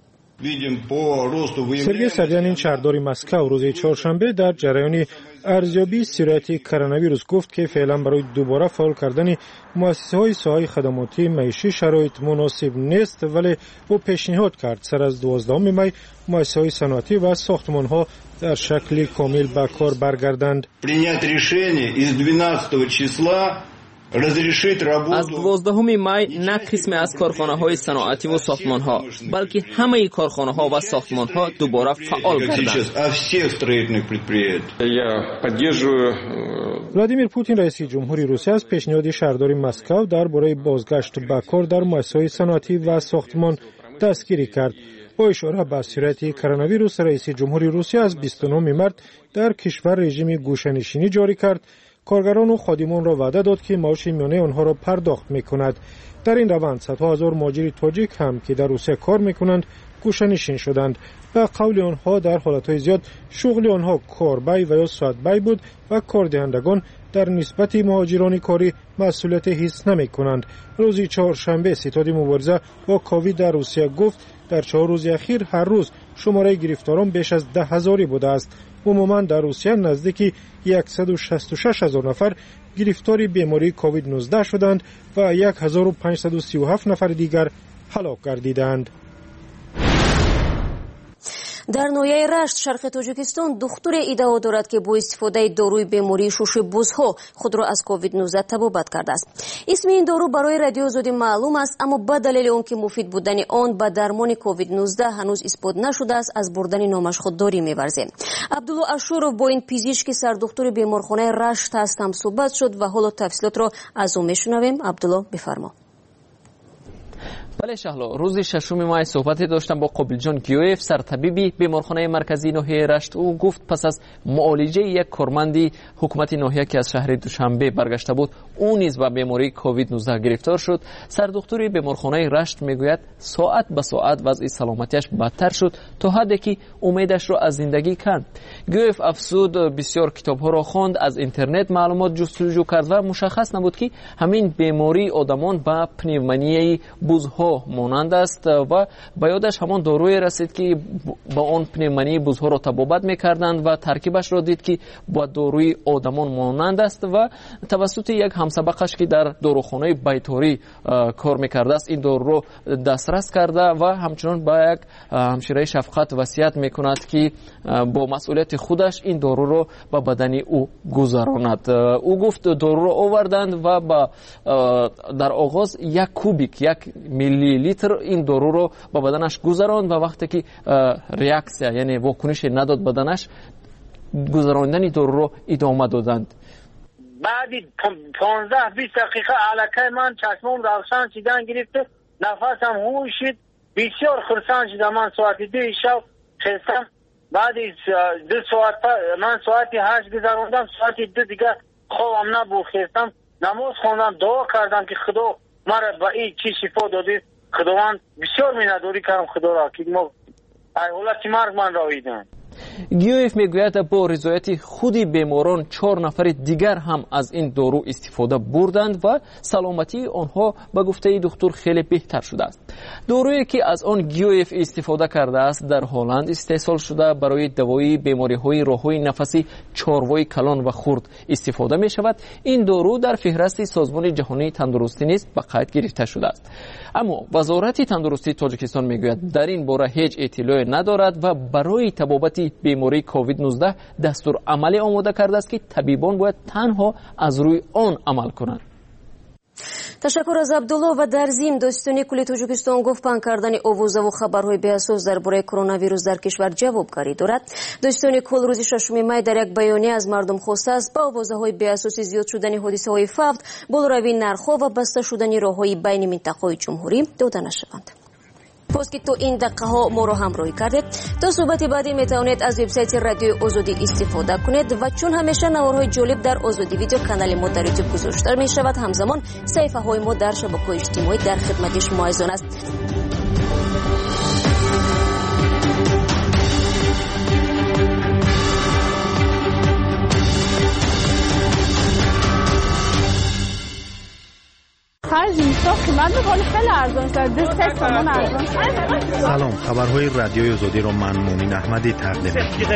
سرگئی سریانین شهردار مسکو روز چهارشنبه در جریان ارزیابی سیریت کرونا ویروس گفت که فعلا برای دوباره فعال کردن مؤسسه‌های ساحه خدماتی معیشی شرایط مناسب نیست، ولی او پیشنهاد کرد سر از 12 می مؤسسه‌های صنعتی و ساختمان‌ها در شکل کامل به کار برگردند. از 12 می نه قسمی از کارخانه‌های صنعتی و ساختمان‌ها بلکه همه کارخانه‌ها و ساختمان‌ها دوباره فعال کردند. ولادیمیر پوتین رئیس جمهوری روسیه از پیشنهاد شهرداری مسکو درباره بازگشت به کار در مؤسسه‌های صنعتی و ساختمان دستگیری کرد. با اشاره به صورت کرونا ویروس، رئیس جمهوری روسیه از 29 مارس در کشور رژیم گوشه‌نشینی جاری کرد. کارگران و خادمان را وعده داد که معاش میانه آنها را پرداخت می‌کند. در این روند صدها هزار مهاجر تاجیک هم که در روسیه کار می‌کنند گوشه‌نشین شدند. به قول آنها در حالت‌های زیاد شغل آنها کاربی و یا ساعتبی بود و کاردهندگان در نسبت مهاجران کاری مسئولیت حس نمی‌کنند. روز چهارشنبه ستاد مبارزه با کووید در روسیه گفت در 4 روز اخیر هر روز شماره گرفتاران بیش از 10,000 بوده است. عموما در روسیه نزدیک 166,000 نفر گرفتار بیماری کووید 19 شدند و 1537 نفر دیگر هلاک گردیدند. در ناحیه رشت شرق تاجیکستان دختر ادعا دارد که با استفاده داروی بیماری شش بزها خود را از کووید 19 تبابت کرده است. اسم این دارو برای رادیو آزادی معلوم است، اما به دلیل آنکه مفید بودن آن به درمان کووید 19 هنوز اثبات نشده است از بردن نامش خودداری می‌ورزیم. عبدالله اشورов با این پزشک سردختر بیمارخانه رشت هستم صحبت شد و حالا تفصیلات را از او میشنویم. عبدالله بفرما. بله شهلا، روز 6 ماه صحبتی داشتم با قابلجان گیویف، سرطبیبی بیمارخانه مرکزی ناحیه رشت. او گفت پس از معالجه یک کارمندی حکومت ناحیه که از شهر دوشنبه برگشته بود، او نیز به بیماری کووید 19 گرفتار شد. سردختر بیمارخانه رشت میگوید ساعت به ساعت وضع سلامتیش بدتر شد تا حدی که امیدش را از زندگی کند. گیویف افزود بسیار کتاب‌ها را خواند، از اینترنت معلومات جستجو کرد و مشخص نبود که همین بیماری آدمان به پنیومونی بزها مانند است و به یادش همان داروی رسید که با آن پنیومونی بزها را تبابت میکردند و ترکیبش را دید که با داروی آدمان مانند است و توسط یک همسبقش که در داروخانه بیتاری کار میکرده است این دارو را دسترس کرده و همچنان با یک همشیره شفقت وصیت میکند که با مسئولیت خودش این دارو را به بدن او گذراند. او گفت دارو را آوردند و در آغاز 1 کوبیک 1 میلی لیتر این دارو رو به بدنش گذراند و وقتی که ریاکسیا یعنی واکنش نداد بدنش، گذراندن دارو رو ادامه دادند. بعد 15-20 دقیقه علکه من چشمم روشن شدن گرفت، نفسم هوش شد، بسیار خرسان شدم. من ساعت 2 شب خستم. بعد 2 ساعت من ساعت 8 گذراندم، ساعت 2 دیگه خوابم نبود، خستم، نماز خواندم، دعا کردم که خدا مرا به این چی شفا داده. خداوند بسیار مینداری کردم خدا را که ما حالت مرگ من را ویدن. گیویف میگوید با رضایت خودی بیماران 4 نفر دیگر هم از این دارو استفاده بردند و سلامتی آنها به گفته دکتر خیلی بهتر شده است. دارویی که از آن گیویف استفاده کرده است در هلند استحصال شده، برای دوایی بیماری‌های راه‌های نفسی چاروای کلان و خرد استفاده می شود. این دارو در فهرست سازمان جهانی تندرستی نیز به قید گرفته شده است. اما وزارت تندرستی تاجیکستان میگوید در این باره هیچ اطلاعی ندارد و برای تبابت بیماری کووید 19 دستور عملی آماده کرده است که طبیبان باید تنها از روی آن عمل کنند. تشکر از عبدالله. و در ضمن داستانی کل تاجیکستان گفت پنگ کردن آوازه و خبرهای بی‌اساس درباره کرونا ویروس در کشور جوابگاری دارد. داستانی کل روز 6 می در یک بیانیه از مردم خواسته است با آوازه‌های بی‌اساس زیاد شدن حادثه‌های فوت، بالاروی نرخ‌ها و بسته شدن راه‌های بین منطقه‌های جمهوری داده نشوند. پس که تو این دقیقه ها ما رو همراهی کردید، تا صحبت بعدی میتوانید از وبسایت رادیو آزادی استفاده کنید و چون همیشه نوارهای جالب در آزادی ویدیو کانال ما در یوتیوب گذاشته می شود، همزمان صفحه های ما در شبکه‌های اجتماعی در خدمت شما است. خرج اینستا قیمت می‌کنه خیلی ارزان شد. 2 تومان ارزان شد. سلام، خبرهای رادیوی آزادی را من مومن احمدی تقدیم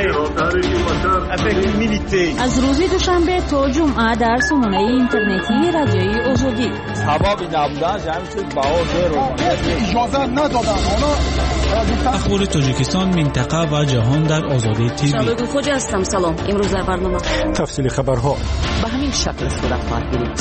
می‌کنم. از روز دوشنبه تا جمعه در سامانه اینترنتی رادیوی آزادی. سبب نبودن جمعیت باور رو اجازه ندادن. اخبار تاجیکستان، منطقه و جهان در آزادی تیوی. شالوی خوج هستم. سلام. امروز در برنامه تفصیل خبرها به همین شکل صورت خواهد گرفت.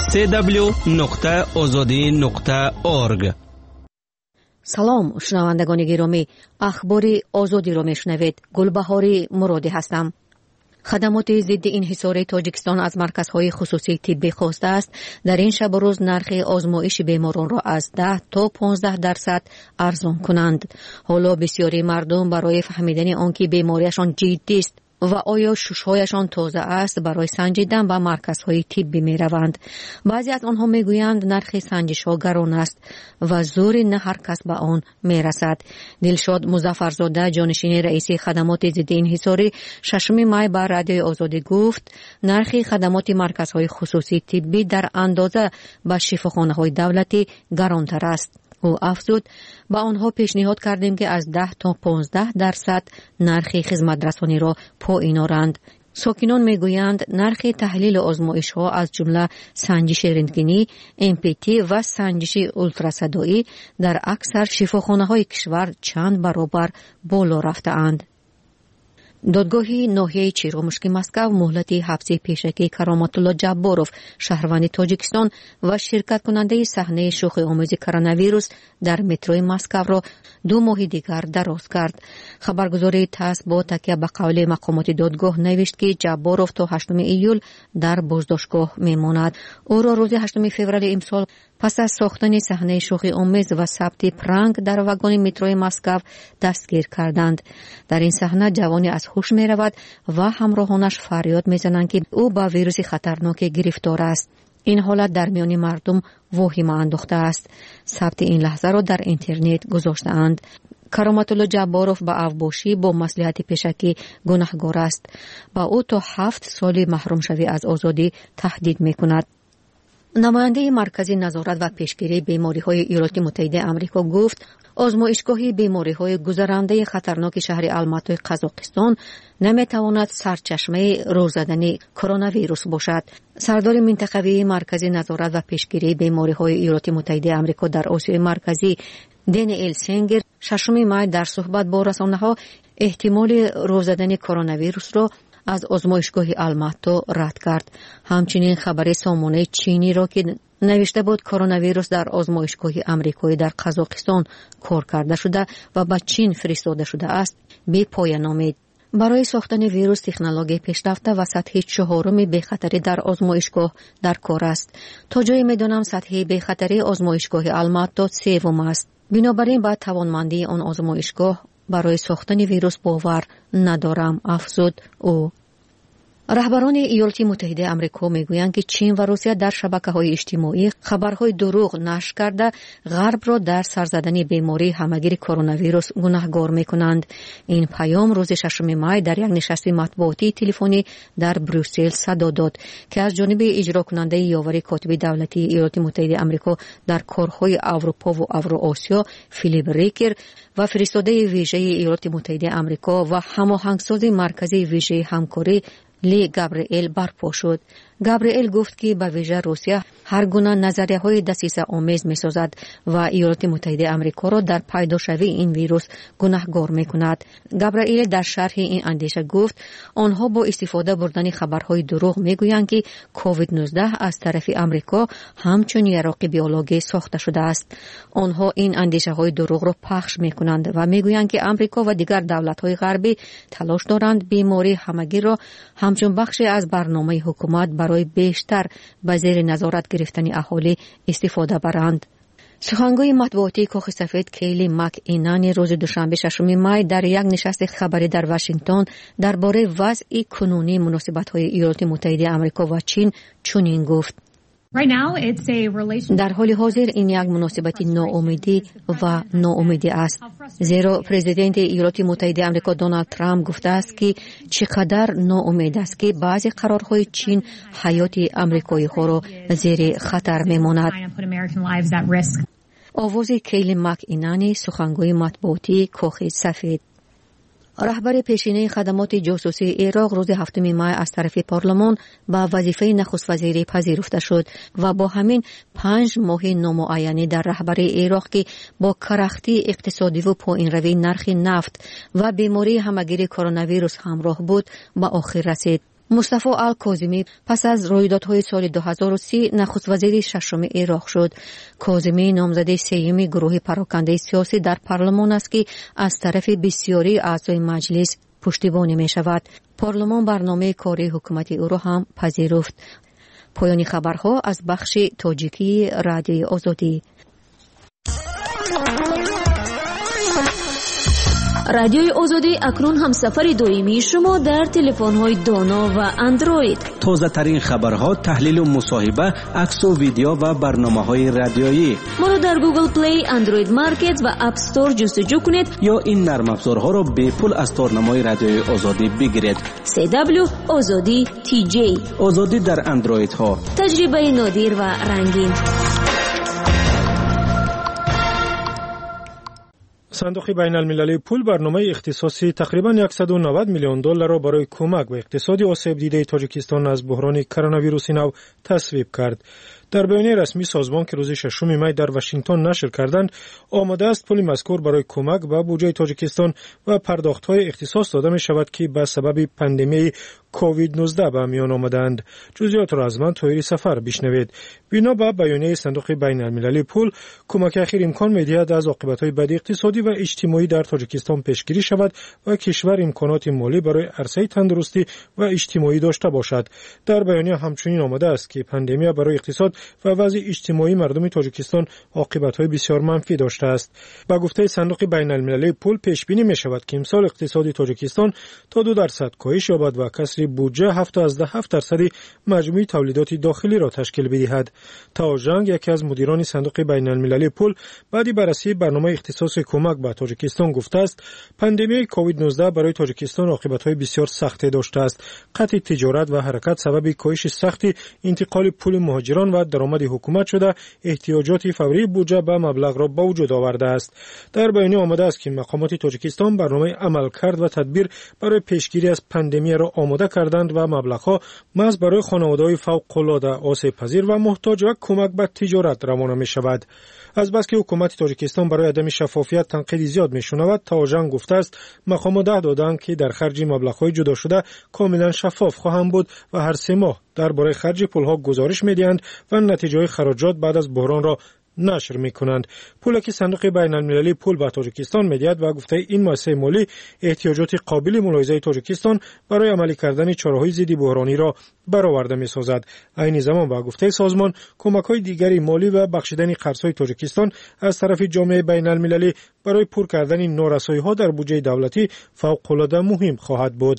www.azadi.org. سلام شنوندگان گرامی، اخبار آزادی را میشنوید. گلبهاری مرادی هستم. خدمات ضد انحصار تاجیکستان از مرکزهای خصوصی طبی خواسته است در این شب و روز نرخ آزمایش بیماران را از 10 تا 15% ارزان کنند. حالا بسیاری مردم برای فهمیدن آنکه بیماریشان جدی است و آیا ششهایشان تازه است برای سنجیدن به مرکزهای طبی می روند. بعضی از آنها می گویند نرخ سنجش ها گران است و زور نه هر کس به آن می رسد. دلشاد مظفرزاده جانشین رئیس خدمات ضد انحصاری 6 می بر رادیوی آزادی گفت نرخ خدمات مرکزهای خصوصی طبی در اندازه به شفاخانه های دولتی گرانتر است. او افزود با آنها پیشنهاد کردیم که از 10 تا 15% نرخ خدمت رسانی را پایین آورند. ساکنان میگویند نرخ تحلیل آزمایش ها از جمله سنجش رنتگنی، MPT و سنجش اولتراسادایی در اکثر شفاخانه های کشور چند برابر بالا رفته اند. دادگاه ناحیه چیرومشکی مسکو مهلت حبس پیشکی کرامت الله جباروف شهروند تاجیکستان و شرکت کننده صحنه شوخی آمیز کرونا ویروس در متروی مسکو را 2 ماه دیگر دراز کرد. خبرگزاری تاس با تکیه به قول مقامات دادگاه نوشت که جباروف تا 8 ایول در بازداشتگاه میماند. او را روز 8 فوریه امسال پس از ساختن صحنه شوخی آمیز و ثبت پرانک در واگن متروی مسکو دستگیر کردند. در این صحنه جوانی از هوش می رود و همراهانش فریاد می زنند که او با ویروس خطرناک گرفتار است. این حالت در میان مردم واهمه انداخته است. ثبت این لحظه را در اینترنت گذاشته اند. کرامت الله جباروف با اوباشی با مصلحت پیشکی گناهکار است. با او تا 7 سال محروم شوی از آزادی تهدید می کند. نماینده مرکزی نظارت و پیشگیری بیماری‌های ایالات متحده آمریکا گفت آزمایشگاه بیماری‌های گذرنده خطرناک شهر الماتای قزاقستان نمی‌تواند سرچشمه روزدن کرونا ویروس باشد. سردار منطقوی مرکزی نظارت و پیشگیری بیماری‌های ایالات متحده آمریکا در آسیای مرکزی دنیل سینگر 6 می در صحبت با رسانه‌ها احتمال روزدن کرونا ویروس را از آزمایشگاه الماتا رد کرد. همچنین خبر سامانه چینی را که نوشته بود کرونا ویروس در آزمایشگاه آمریکایی در قزاقستان کار کرده شده و به چین فرستاده شده است بی پایان آمد. برای ساختن ویروس تکنولوژی پیشرفته و سطح 4 بی‌خطری در آزمایشگاه در کار است. تا جایی می‌دانم سطح بی‌خطری آزمایشگاه الماتا 3 است. بنابراین با توانمندی آن آزمایشگاه برای ساختن ویروس باور ندارم، افزود او. رهبران ایالات متحده آمریکا میگویند که چین و روسیه در شبکه‌های اجتماعی خبرهای دروغ نشر کرده غرب را در سر زدن بیماری همگیر کرونا ویروس گناهکار میکنند. این پیام روز 6 می در یک نشست مطبوعاتی تلفنی در بروکسل صدا داد که از جانب اجرا کننده یاوری کاتب دولتی ایالات متحده آمریکا در کارهای اروپا و اوراسیا فیلیپ ریکر و فرستاده ویژه ایالات متحده آمریکا و هماهنگساز مرکزی ویژه همکاری لی گابریل برپا شد. گابریل گفت که به ویژه روسیه هر گونه نظریه‌های دسیسه آمیز می‌سازد و ایالات متحده آمریکا را در پیداشوی این ویروس گناهکار می‌کند. گابریل در شرح این اندیشه گفت آنها با استفاده بردن خبرهای دروغ می‌گویند که کووید 19 از طرف آمریکا همچون یراق بیولوژی ساخته شده است. آنها این اندیشه‌های دروغ را پخش می‌کنند و می‌گویند که آمریکا و دیگر دولت‌های غربی تلاش دارند بیماری همگیر را همچون بخشی از برنامه حکومت برای بیشتر به زیر نظارت گرفتن اهالی استفاده برند. سخنگوی مطبوعاتی کاخ سفید کیلی مک اینانی روز دوشنبه 6 می در یک نشست خبری در واشنگتن درباره وضع کنونی مناسبت‌های ایالات متحده آمریکا و چین چنین گفت: در حال حاضر این یک مناسبت ناامیدی و ناامیدی است، زیرا پرزیدنت ایالات متحده آمریکا دونالد ترامپ گفته است که چقدر ناامید است که بعضی قرارهای چین حیات آمریکایی ها را زیر خطر میماند. آواز کیلی مک اینانی، سخنگوی مطبوعاتی کاخ سفید. رهبر پیشینه خدمات جاسوسی عراق روز 7 می از طرف پارلمان به وظیفه نخست وزیری پذیرفته شد و با همین 5 ماه نامعینی در رهبری عراق که با کرختی اقتصادی و پایین روی نرخ نفت و بیماری همگیر کرونا ویروس همراه بود به آخر رسید. مصطفی الکاظمی پس از رویدادهای سال 2030 نخست وزیر 6 عراق شد. کاظمی نامزد 3 گروه پراکنده سیاسی در پارلمان است که از طرف بسیاری اعضای مجلس پشتیبانی می شود. پارلمان برنامه کاری حکومت او را هم پذیرفت. پایان خبرها از بخش تاجیکی رادیوی آزادی. رادیوی آزادی اکنون هم سفر دائمی شما در تلفن‌های دانا و اندروید. تازه ترین خبرها، تحلیل و مصاحبه، عکس و ویدیو و برنامه‌های رادیویی. ما را در گوگل پلی، اندروید مارکت و اپ استور جستجو کنید یا این نرم افزارها را به پول از تارنمای رادیوی آزادی بگیرید. CW آزادی TJ. آزادی در اندروید ها. تجربه نادر و رنگین. صندوق بین المللی پول برنامه اختصاصی تقریبا 190 میلیون دلار را برای کمک به اقتصاد آسیب دیده تاجیکستان از بحران کرونا ویروس نو تصویب کرد. در بیانیه رسمی سازمان که روز 6 می در واشنگتن نشر کردند، آماده است پول مذکور برای کمک به بودجه تاجیکستان و پرداخت‌های اختصاص داده می شود که به سبب پاندمی کووید 19 به میان آمدند. جزئیات را از من طاهری سفر بشنوید. بنا به بیانیه صندوق بین المللی پول، کمک اخیر امکان می‌دهد از عاقبت‌های بد اقتصادی و اجتماعی در تاجیکستان پیشگیری شود و کشور امکانات مالی برای عرصه تندرستی و اجتماعی داشته باشد. در بیانیه همچنین آمده است که پاندمی برای اقتصاد و وضع اجتماعی مردم تاجیکستان عاقبت‌های بسیار منفی داشته است. با گفته صندوق بین المللی پول، پیش بینی می‌شود که امسال اقتصاد تاجیکستان تا 2% کاهش یابد و کسری بودجه 7.7% مجموعی تولیدات داخلی را تشکیل بدهد. تاوژنگ، یکی از مدیران صندوق بین المللی پول، بعد بررسی برنامه اختصاص کمک به تاجیکستان گفته است پاندمی کووید 19 برای تاجیکستان عاقبت‌های بسیار سخت داشته است. قطع تجارت و حرکت سبب کاهش سخت انتقال پول مهاجران و درآمد حکومت شده احتیاجات فوری بودجه به مبلغ را به وجود آورده است. در بیانیه آمده است که مقامات تاجیکستان برنامه عملکرد و تدبیر برای پیشگیری از پاندمی را آماده کردند و مبلغ‌ها محض برای خانواده‌های فوق‌العاده آسیب پذیر و محتاج و کمک به تجارت روانه می‌شود. از بس که حکومت تاجیکستان برای عدم شفافیت تنقید زیاد می‌شنود، تاوژنگ گفته است مقامات وعده دادند که در خرج مبلغ‌های جدا شده کاملا شفاف خواهند بود و هر 3 ماه درباره خرج پول‌ها گزارش می‌دهند و نتیجه خراجات بعد از بحران را نشر می‌کنند. پولی که صندوق بین المللی پول به تاجیکستان می‌دهد و گفته این مؤسسه مالی احتیاجات قابل ملاحظه تاجیکستان برای عملی کردن چاره‌های ضد بحرانی را برآورده می‌سازد. عین زمان با گفته سازمان، کمک‌های دیگری مالی و بخشیدن قرض‌های تاجیکستان از طرف جامعه بین المللی برای پر کردن نارسایی‌ها در بودجه دولتی فوق‌العاده مهم خواهد بود.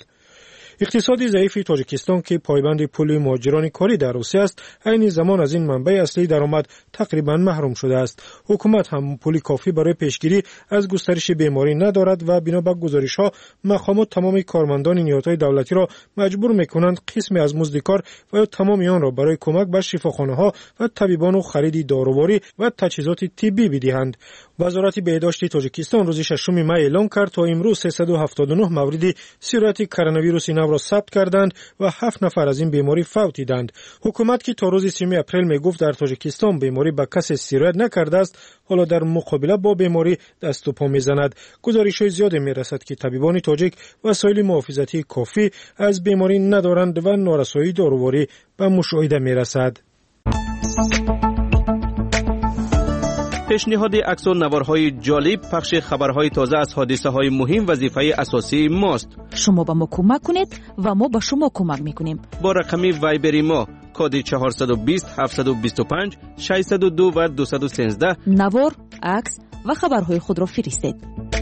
اقتصاد ضعیف تاجیکستان که پایبند پول مهاجران کاری در روسیه است، عین زمان از این منبع اصلی درآمد تقریبا محروم شده است. حکومت هم پول کافی برای پیشگیری از گسترش بیماری ندارد و بنا به گزارش‌ها مقامات تمام کارمندان نهادهای دولتی را مجبور می‌کنند قسمی از مزد کار و تمام آن را برای کمک به شفاخانه‌ها و طبیبان و خرید داروواری و تجهیزات طبی بدهند. وزارت بهداشت تاجیکستان روز 6 می اعلام کرد تا امروز 379 مورد سیرت کرونا ویروس نو را ثبت کردند و 7 نفر از این بیماری فوت دیدند. حکومت که تا روز 3 اپریل میگفت در تاجیکستان بیماری به کسی سیرت نکرده است، حالا در مقابله با بیماری دست و پا میزند. گزارش‌های زیادی میرسد که طبیبان تاجیک وسایل محافظتی کافی از بیماری ندارند و نارسایی داروواری به مشاهده میرسد. پیشنهاد عکس و نوارهای جالب، پخش خبرهای تازه از حادثه‌های مهم وظیفه اساسی ماست. شما به ما کمک کنید و ما به شما کمک میکنیم. با رقم وایبری ما کد 420 725 602 و 213 نوار، عکس و خبرهای خود را فرستید.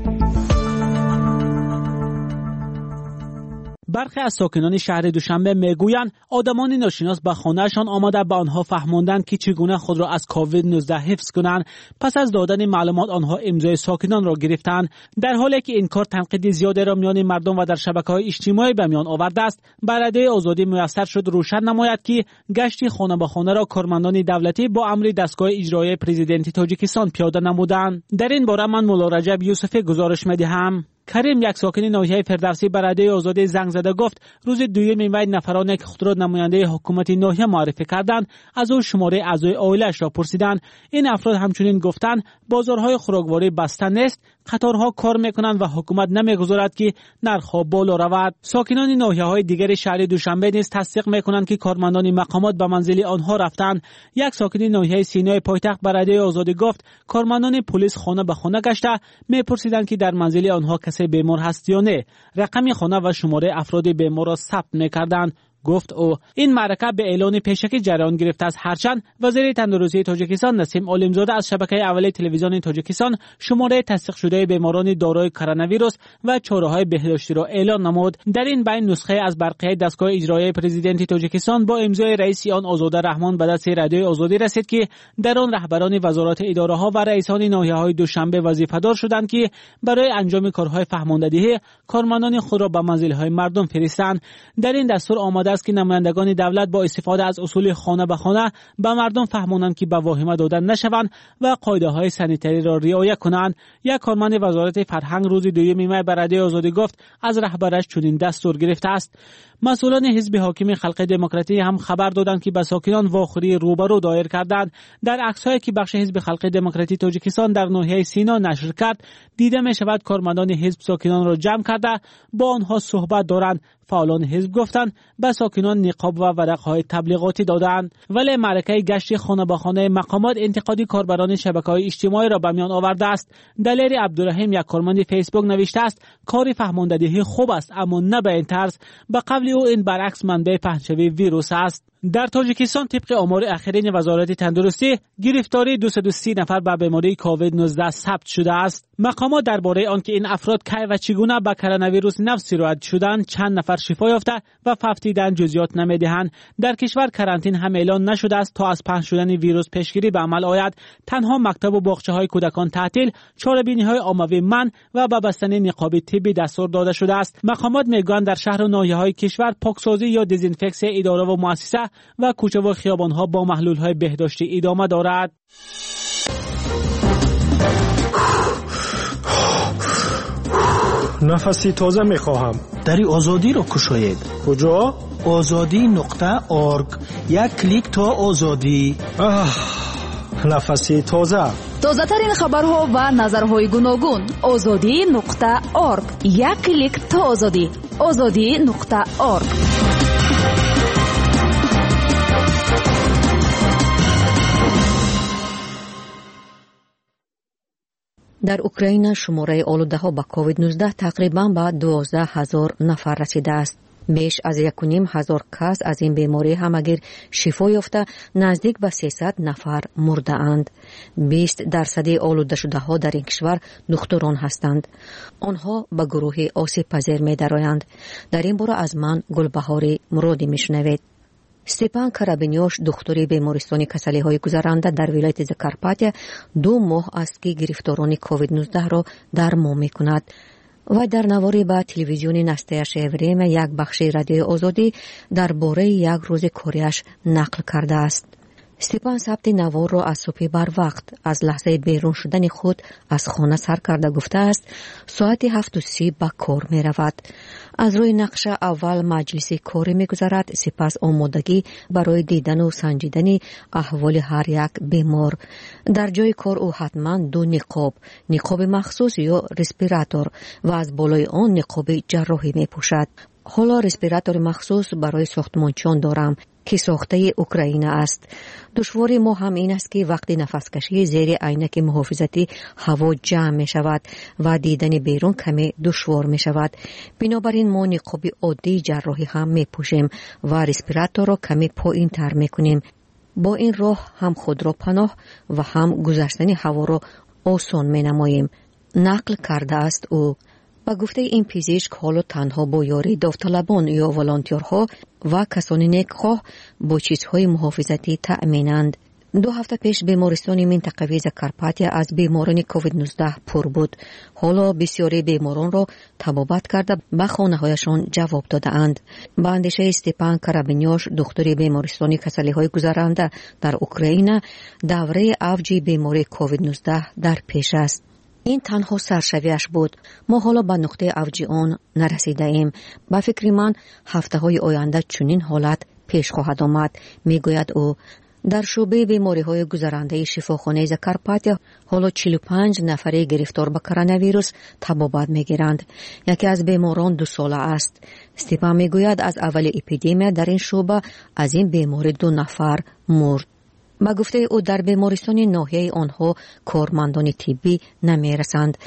برخی از ساکنان شهر دوشنبه میگویند آدمان ناشناس به خانهشان آمده به آنها فهماندند که چگونه خود را از کووید 19 حفظ کنند. پس از دادن معلومات آنها امضای ساکنان را گرفتند. در حالی که این کار تنقید زیادی را میان مردم و در شبکه‌های اجتماعی به میان آورده است، برده آزادی میسر شد روشن نماید که گشت خانه به خانه را کارمندان دولتی با امر دستگاه اجرایی پرزیدنت تاجیکستان پیاده نمودند. در این باره من مولا رجب یوسفی گزارش می‌دهم. کریم، یک ساکن ناحیه فردوسی، برده آزادی زنگ زده گفت روز 2 می نفرانی که خود را نماینده حکومت ناحیه معرفی کردند از او شماره اعضای عائله‌اش را پرسیدند. این افراد همچنین گفتند بازارهای خوراکواری بسته نیست، قطارها کار میکنند و حکومت نمیگذارد که نرخ‌ها بالا رود. ساکنان ناحیه‌های دیگر شهر دوشنبه نیز تصدیق میکنند که کارمندان مقامات به منزل آنها رفتند. یک ساکن ناحیه سینای پایتخت برده آزادی گفت کارمندان پلیس خانه به خانه گشته میپرسیدند که در منزل آنها کسی بیمار هست یا نه. رقم خانه و شماره افراد بیمار را ثبت می‌کردند. گفت او این معرکه به اعلان پیشکی جریان گرفته است، هرچند وزیر تندرستی تاجیکستان نسیم عالمزاده از شبکه اول تلویزیون تاجیکستان شماره تصدیق شده بیماران دارای کرونا ویروس و چاره‌های بهداشتی را اعلان نمود. در این بین نسخه از برقیه دستگاه اجرایی پرزیدنت تاجیکستان با امضای رئیس آن آزاده رحمان به دست رادیوی آزادی رسید که در آن رهبران وزارت اداره‌ها و رئیسان ناحیه‌های دوشنبه وظیفه‌دار شدند که برای انجام کارهای فهماندهی کارمندان خود را به منزل‌های مردم فرستند. در این دستور آمده است که نمایندگان دولت با استفاده از اصول خانه به خانه به مردم فهمانند که به واهمه دادن نشوند و قاعده‌های سانیتری را رعایت کنند. یک کارمند وزارت فرهنگ روز 2 می به رادیوی آزادی گفت از رهبرش چنین دستور گرفته است. مسئولان حزب حاکم خلق دموکراتی هم خبر دادند که به ساکنان واخوری روبرو دایر کردند. در عکس‌هایی که بخش حزب خلق دموکراتی تاجیکستان در ناحیه سینا نشر کرد دیده می شود کارمندان حزب ساکنان را جمع کرده با آنها صحبت دارند. فعالان حزب گفتند به ساکنان نقاب و ورق‌های تبلیغاتی دادند. ولی معرکه گشت خانه به خانه مقامات انتقادی کاربران شبکه‌های اجتماعی را به میان آورده است. دلیر عبدالرحیم یک کارمند فیسبوک نوشته است کار فهماندهی خوب است اما نه به این طرز. به قول او این برعکس منبع پهنشوی ویروس است. در تاجیکستان طبق آمار اخیرین وزارت تندرستی گرفتاری 230 نفر به بیماری کووید 19 ثبت شده است. مقامات درباره آنکه این افراد کی و چگونه به کرونا ویروس نو سیرایت شدند، چند نفر شفا یافته و ففتیدن جزئیات نمیدهند. در کشور کرانتین هم اعلان نشده است تا از پخش شدن ویروس پیشگیری به عمل آید. تنها مکتب و باغچه‌های کودکان تعطیل، چاره‌بینی‌های عمومی منع و به بستن نقاب طبی دستور داده شده است. مقامات میگویند در شهر و ناحیه‌های کشور پاکسازی یا دزینفکسی اداره و مؤسسه و کوچه و خیابان‌ها با محلول‌های بهداشتی ادامه دارد. نفسی تازه می‌خواهم. دری آزادی را کشاید. کجا؟ azadi.org. یک کلیک تا آزادی. نفسی تازه. تازه ترین خبرها و نظرهای گوناگون. azadi.org. یک کلیک تا آزادی. azadi.org. در اوکراین شماره آلوده‌ها با کووید 19 تقریباً به 12,000 نفر رسیده است. بیش از 1,500 کس از این بیماری همگیر شفا یافته، نزدیک به 300 نفر مرده اند. 20% آلوده شده ها در این کشور دختران هستند. آنها به گروه آسیب پذیر می درآیند. در این باره از من گلبهاری مرادی می شنوید. استپان کرابینیوش دکتری بیمارستان کسلی‌های گذرانده در ولایت زکارپاتیا 2 ماه است که گرفتاران کووید 19 را درمان می‌کند و در نواری با تلویزیون نستایش اوریم یک بخش رادیوی آزادی درباره یک روز کاریش نقل کرده است. استپان ثبت نوار را از صبح بر وقت از لحظه بیرون شدن خود از خانه سر کرده گفته است ساعت 7:30 به کار می رود. از روی نقشه اول مجلس کاری می گذارد، سپس آمادگی برای دیدن و سنجیدن احوال هر یک بیمار. در جای کار او حتما 2 نقاب مخصوص یا رسپیراتور و از بالای آن نقاب جراحی می پوشد. حالا رسپیراتور مخصوص برای ساختمانچیان دارم که ساخته اوکراین است. دشواری ما هم این است که وقتی نفس کشی زیر عینک محافظتی هوا جمع می شود و دیدن بیرون کمی دشوار می شود. بنابراین ما نقاب عادی جراحی هم می پوشیم و رسپیراتور را کمی پایین تر می کنیم. با این راه هم خود را پناه و هم گذشتن هوا را آسان می نماییم. نقل کرده است او. با گفته این پزشک حالا تنها با یاری داوطلبان یا ولانتیرها و کسان نیکخواه با چیزهای محافظتی تأمینند. 2 هفته پیش بیمارستان منطقوی زکارپاتیا از بیماران کووید 19 پر بود. حالا بسیاری بیماران را طبابت کرده به خانه‌هایشان جواب داده‌اند. با اندیشه استپان کرابینیوش دکتر بیمارستان کسلی‌های گذرانده در اوکراین دوره اوج بیماری کووید 19 در پیش است. این تنها سرشویش بود. ما حالا به نقطه اوج آن نرسیده ایم. با فکر من هفته‌های آینده چنین حالت پیش خواهد آمد، میگوید او. در شعبه بیماری‌های گذرانده شفاخانه زکارپاتیا حالا 45 نفر گرفتار به کرونا ویروس طبابت میگیرند. یکی از بیماران 2 ساله است. استپان میگوید از اول اپیدمی در این شعبه از این بیماری 2 نفر مرد. با گفته او در بیمارستان ناحیه آنها کارمندان طبی نمی رسند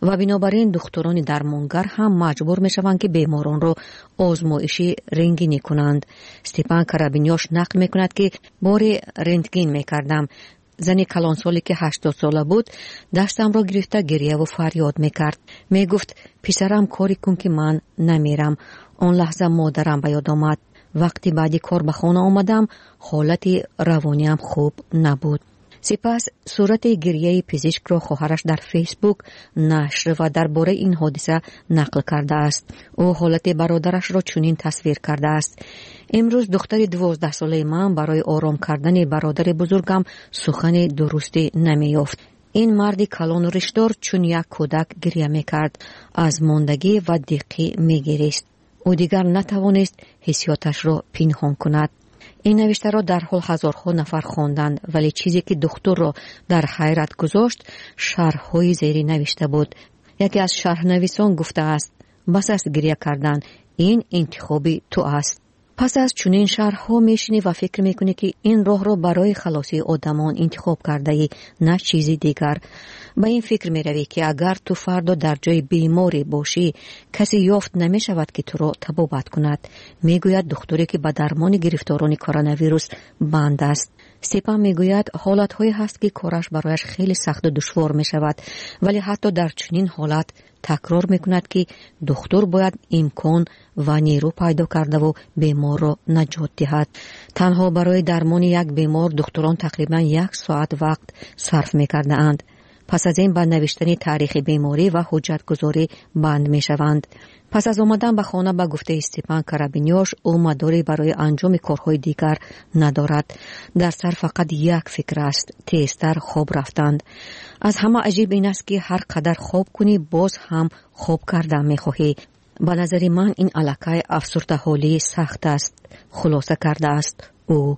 و بنابراین دکتران درمانگر هم مجبور می شوند که بیماران را آزمایشی رنگینی کنند. استپان کرابینیوش نقل می کند که بار رنتگن می کردم. زنی کلانسالی که 80 ساله بود دستم را گرفته گریه و فریاد می کرد. می گفت پسرم کاری کن که من نمیرم. آن لحظه مادرم به یاد آمد. وقتی بعدی کار به خانه آمدم حالت روانیم خوب نبود. سپس صورت گریه پزشک را خواهرش در فیسبوک نشر و درباره این حادثه نقل کرده است. او حالت برادرش را چنین تصویر کرده است: امروز دختر 12 ساله من برای آرام کردن برادر بزرگم سخن درستی نمی‌یافت. این مردی کلان و ریشدار چون یک کودک گریه می‌کرد، از ماندگی و دقی می‌گریست. او دیگر نتوانست حسیاتش را پنهان کند. این نوشته را در حال هزارها نفر خواندند، ولی چیزی که دکتر را در حیرت گذاشت شرح‌های زیری نوشته بود. یکی از شرح‌نویسان گفته است: بس است گریه کردن، این انتخابی تو است. پس از چنین شرح‌ها میشینی و فکر میکنی که این راه را برای خلاصی آدمان انتخاب کرده ای، نه چیزی دیگر. به این فکر میروی که اگر تو فردا در جای بیماری باشی کسی یافت نمیشود که تو را طبابت کند. میگوید دکتری که به درمان گرفتاران کرونا ویروس بند است. سپاه میگوید حالت‌هایی هست که کارش برایش خیلی سخت و دشوار میشود، ولی حتی در چنین حالت تکرار میکند که دکتر باید امکان و نیرو پیدا کرده و بیمار را نجات دهد. تنها برای درمان یک بیمار دکتران تقریبا 1 ساعت وقت صرف میکرده اند. پس از این به نوشتن تاریخ بیماری و حجتگذاری بند میشوند. پس از آمدن به خانه به گفته استپان کرابینیوش او مداری برای انجام کارهای دیگر ندارد. در سر فقط یک فکر است: تیزتر خواب رفتند. از همه عجیب این است که هر قدر خواب کنی باز هم خواب کردن میخواهی. به نظر من این علاقه افسرده حالی سخت است، خلاصه کرده است او.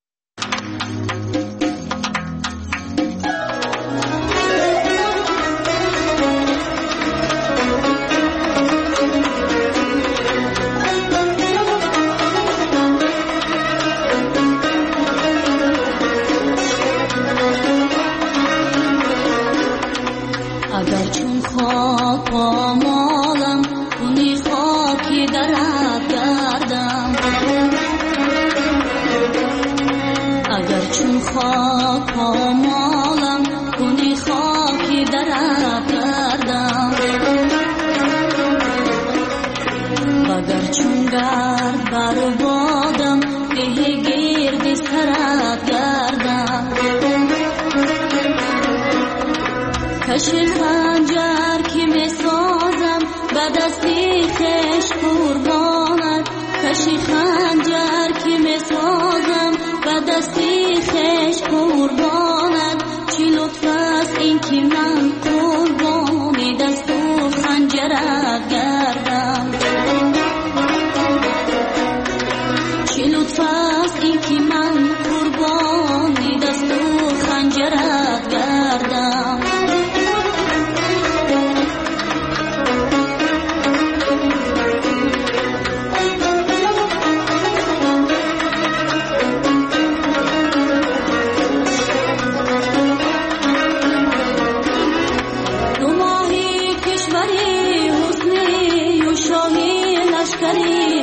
اگر چون خاک پامالم کنی خاکی درت گردم، اگر چون خاک پامالم کنی خاکی درت گردم، اگر چون گرد بربادم به گرد سرت گردم، کشی خنجر که می سازم به دستی خش قربانت، کشی خنجر که می سازم به دستی خش قربانت، چی لطف است این که من قربانی دست و خنجرت گردم، چی لطف است این که من قربانی دست و خنجرت گردم. کشوری حسنی و شاهی لشکری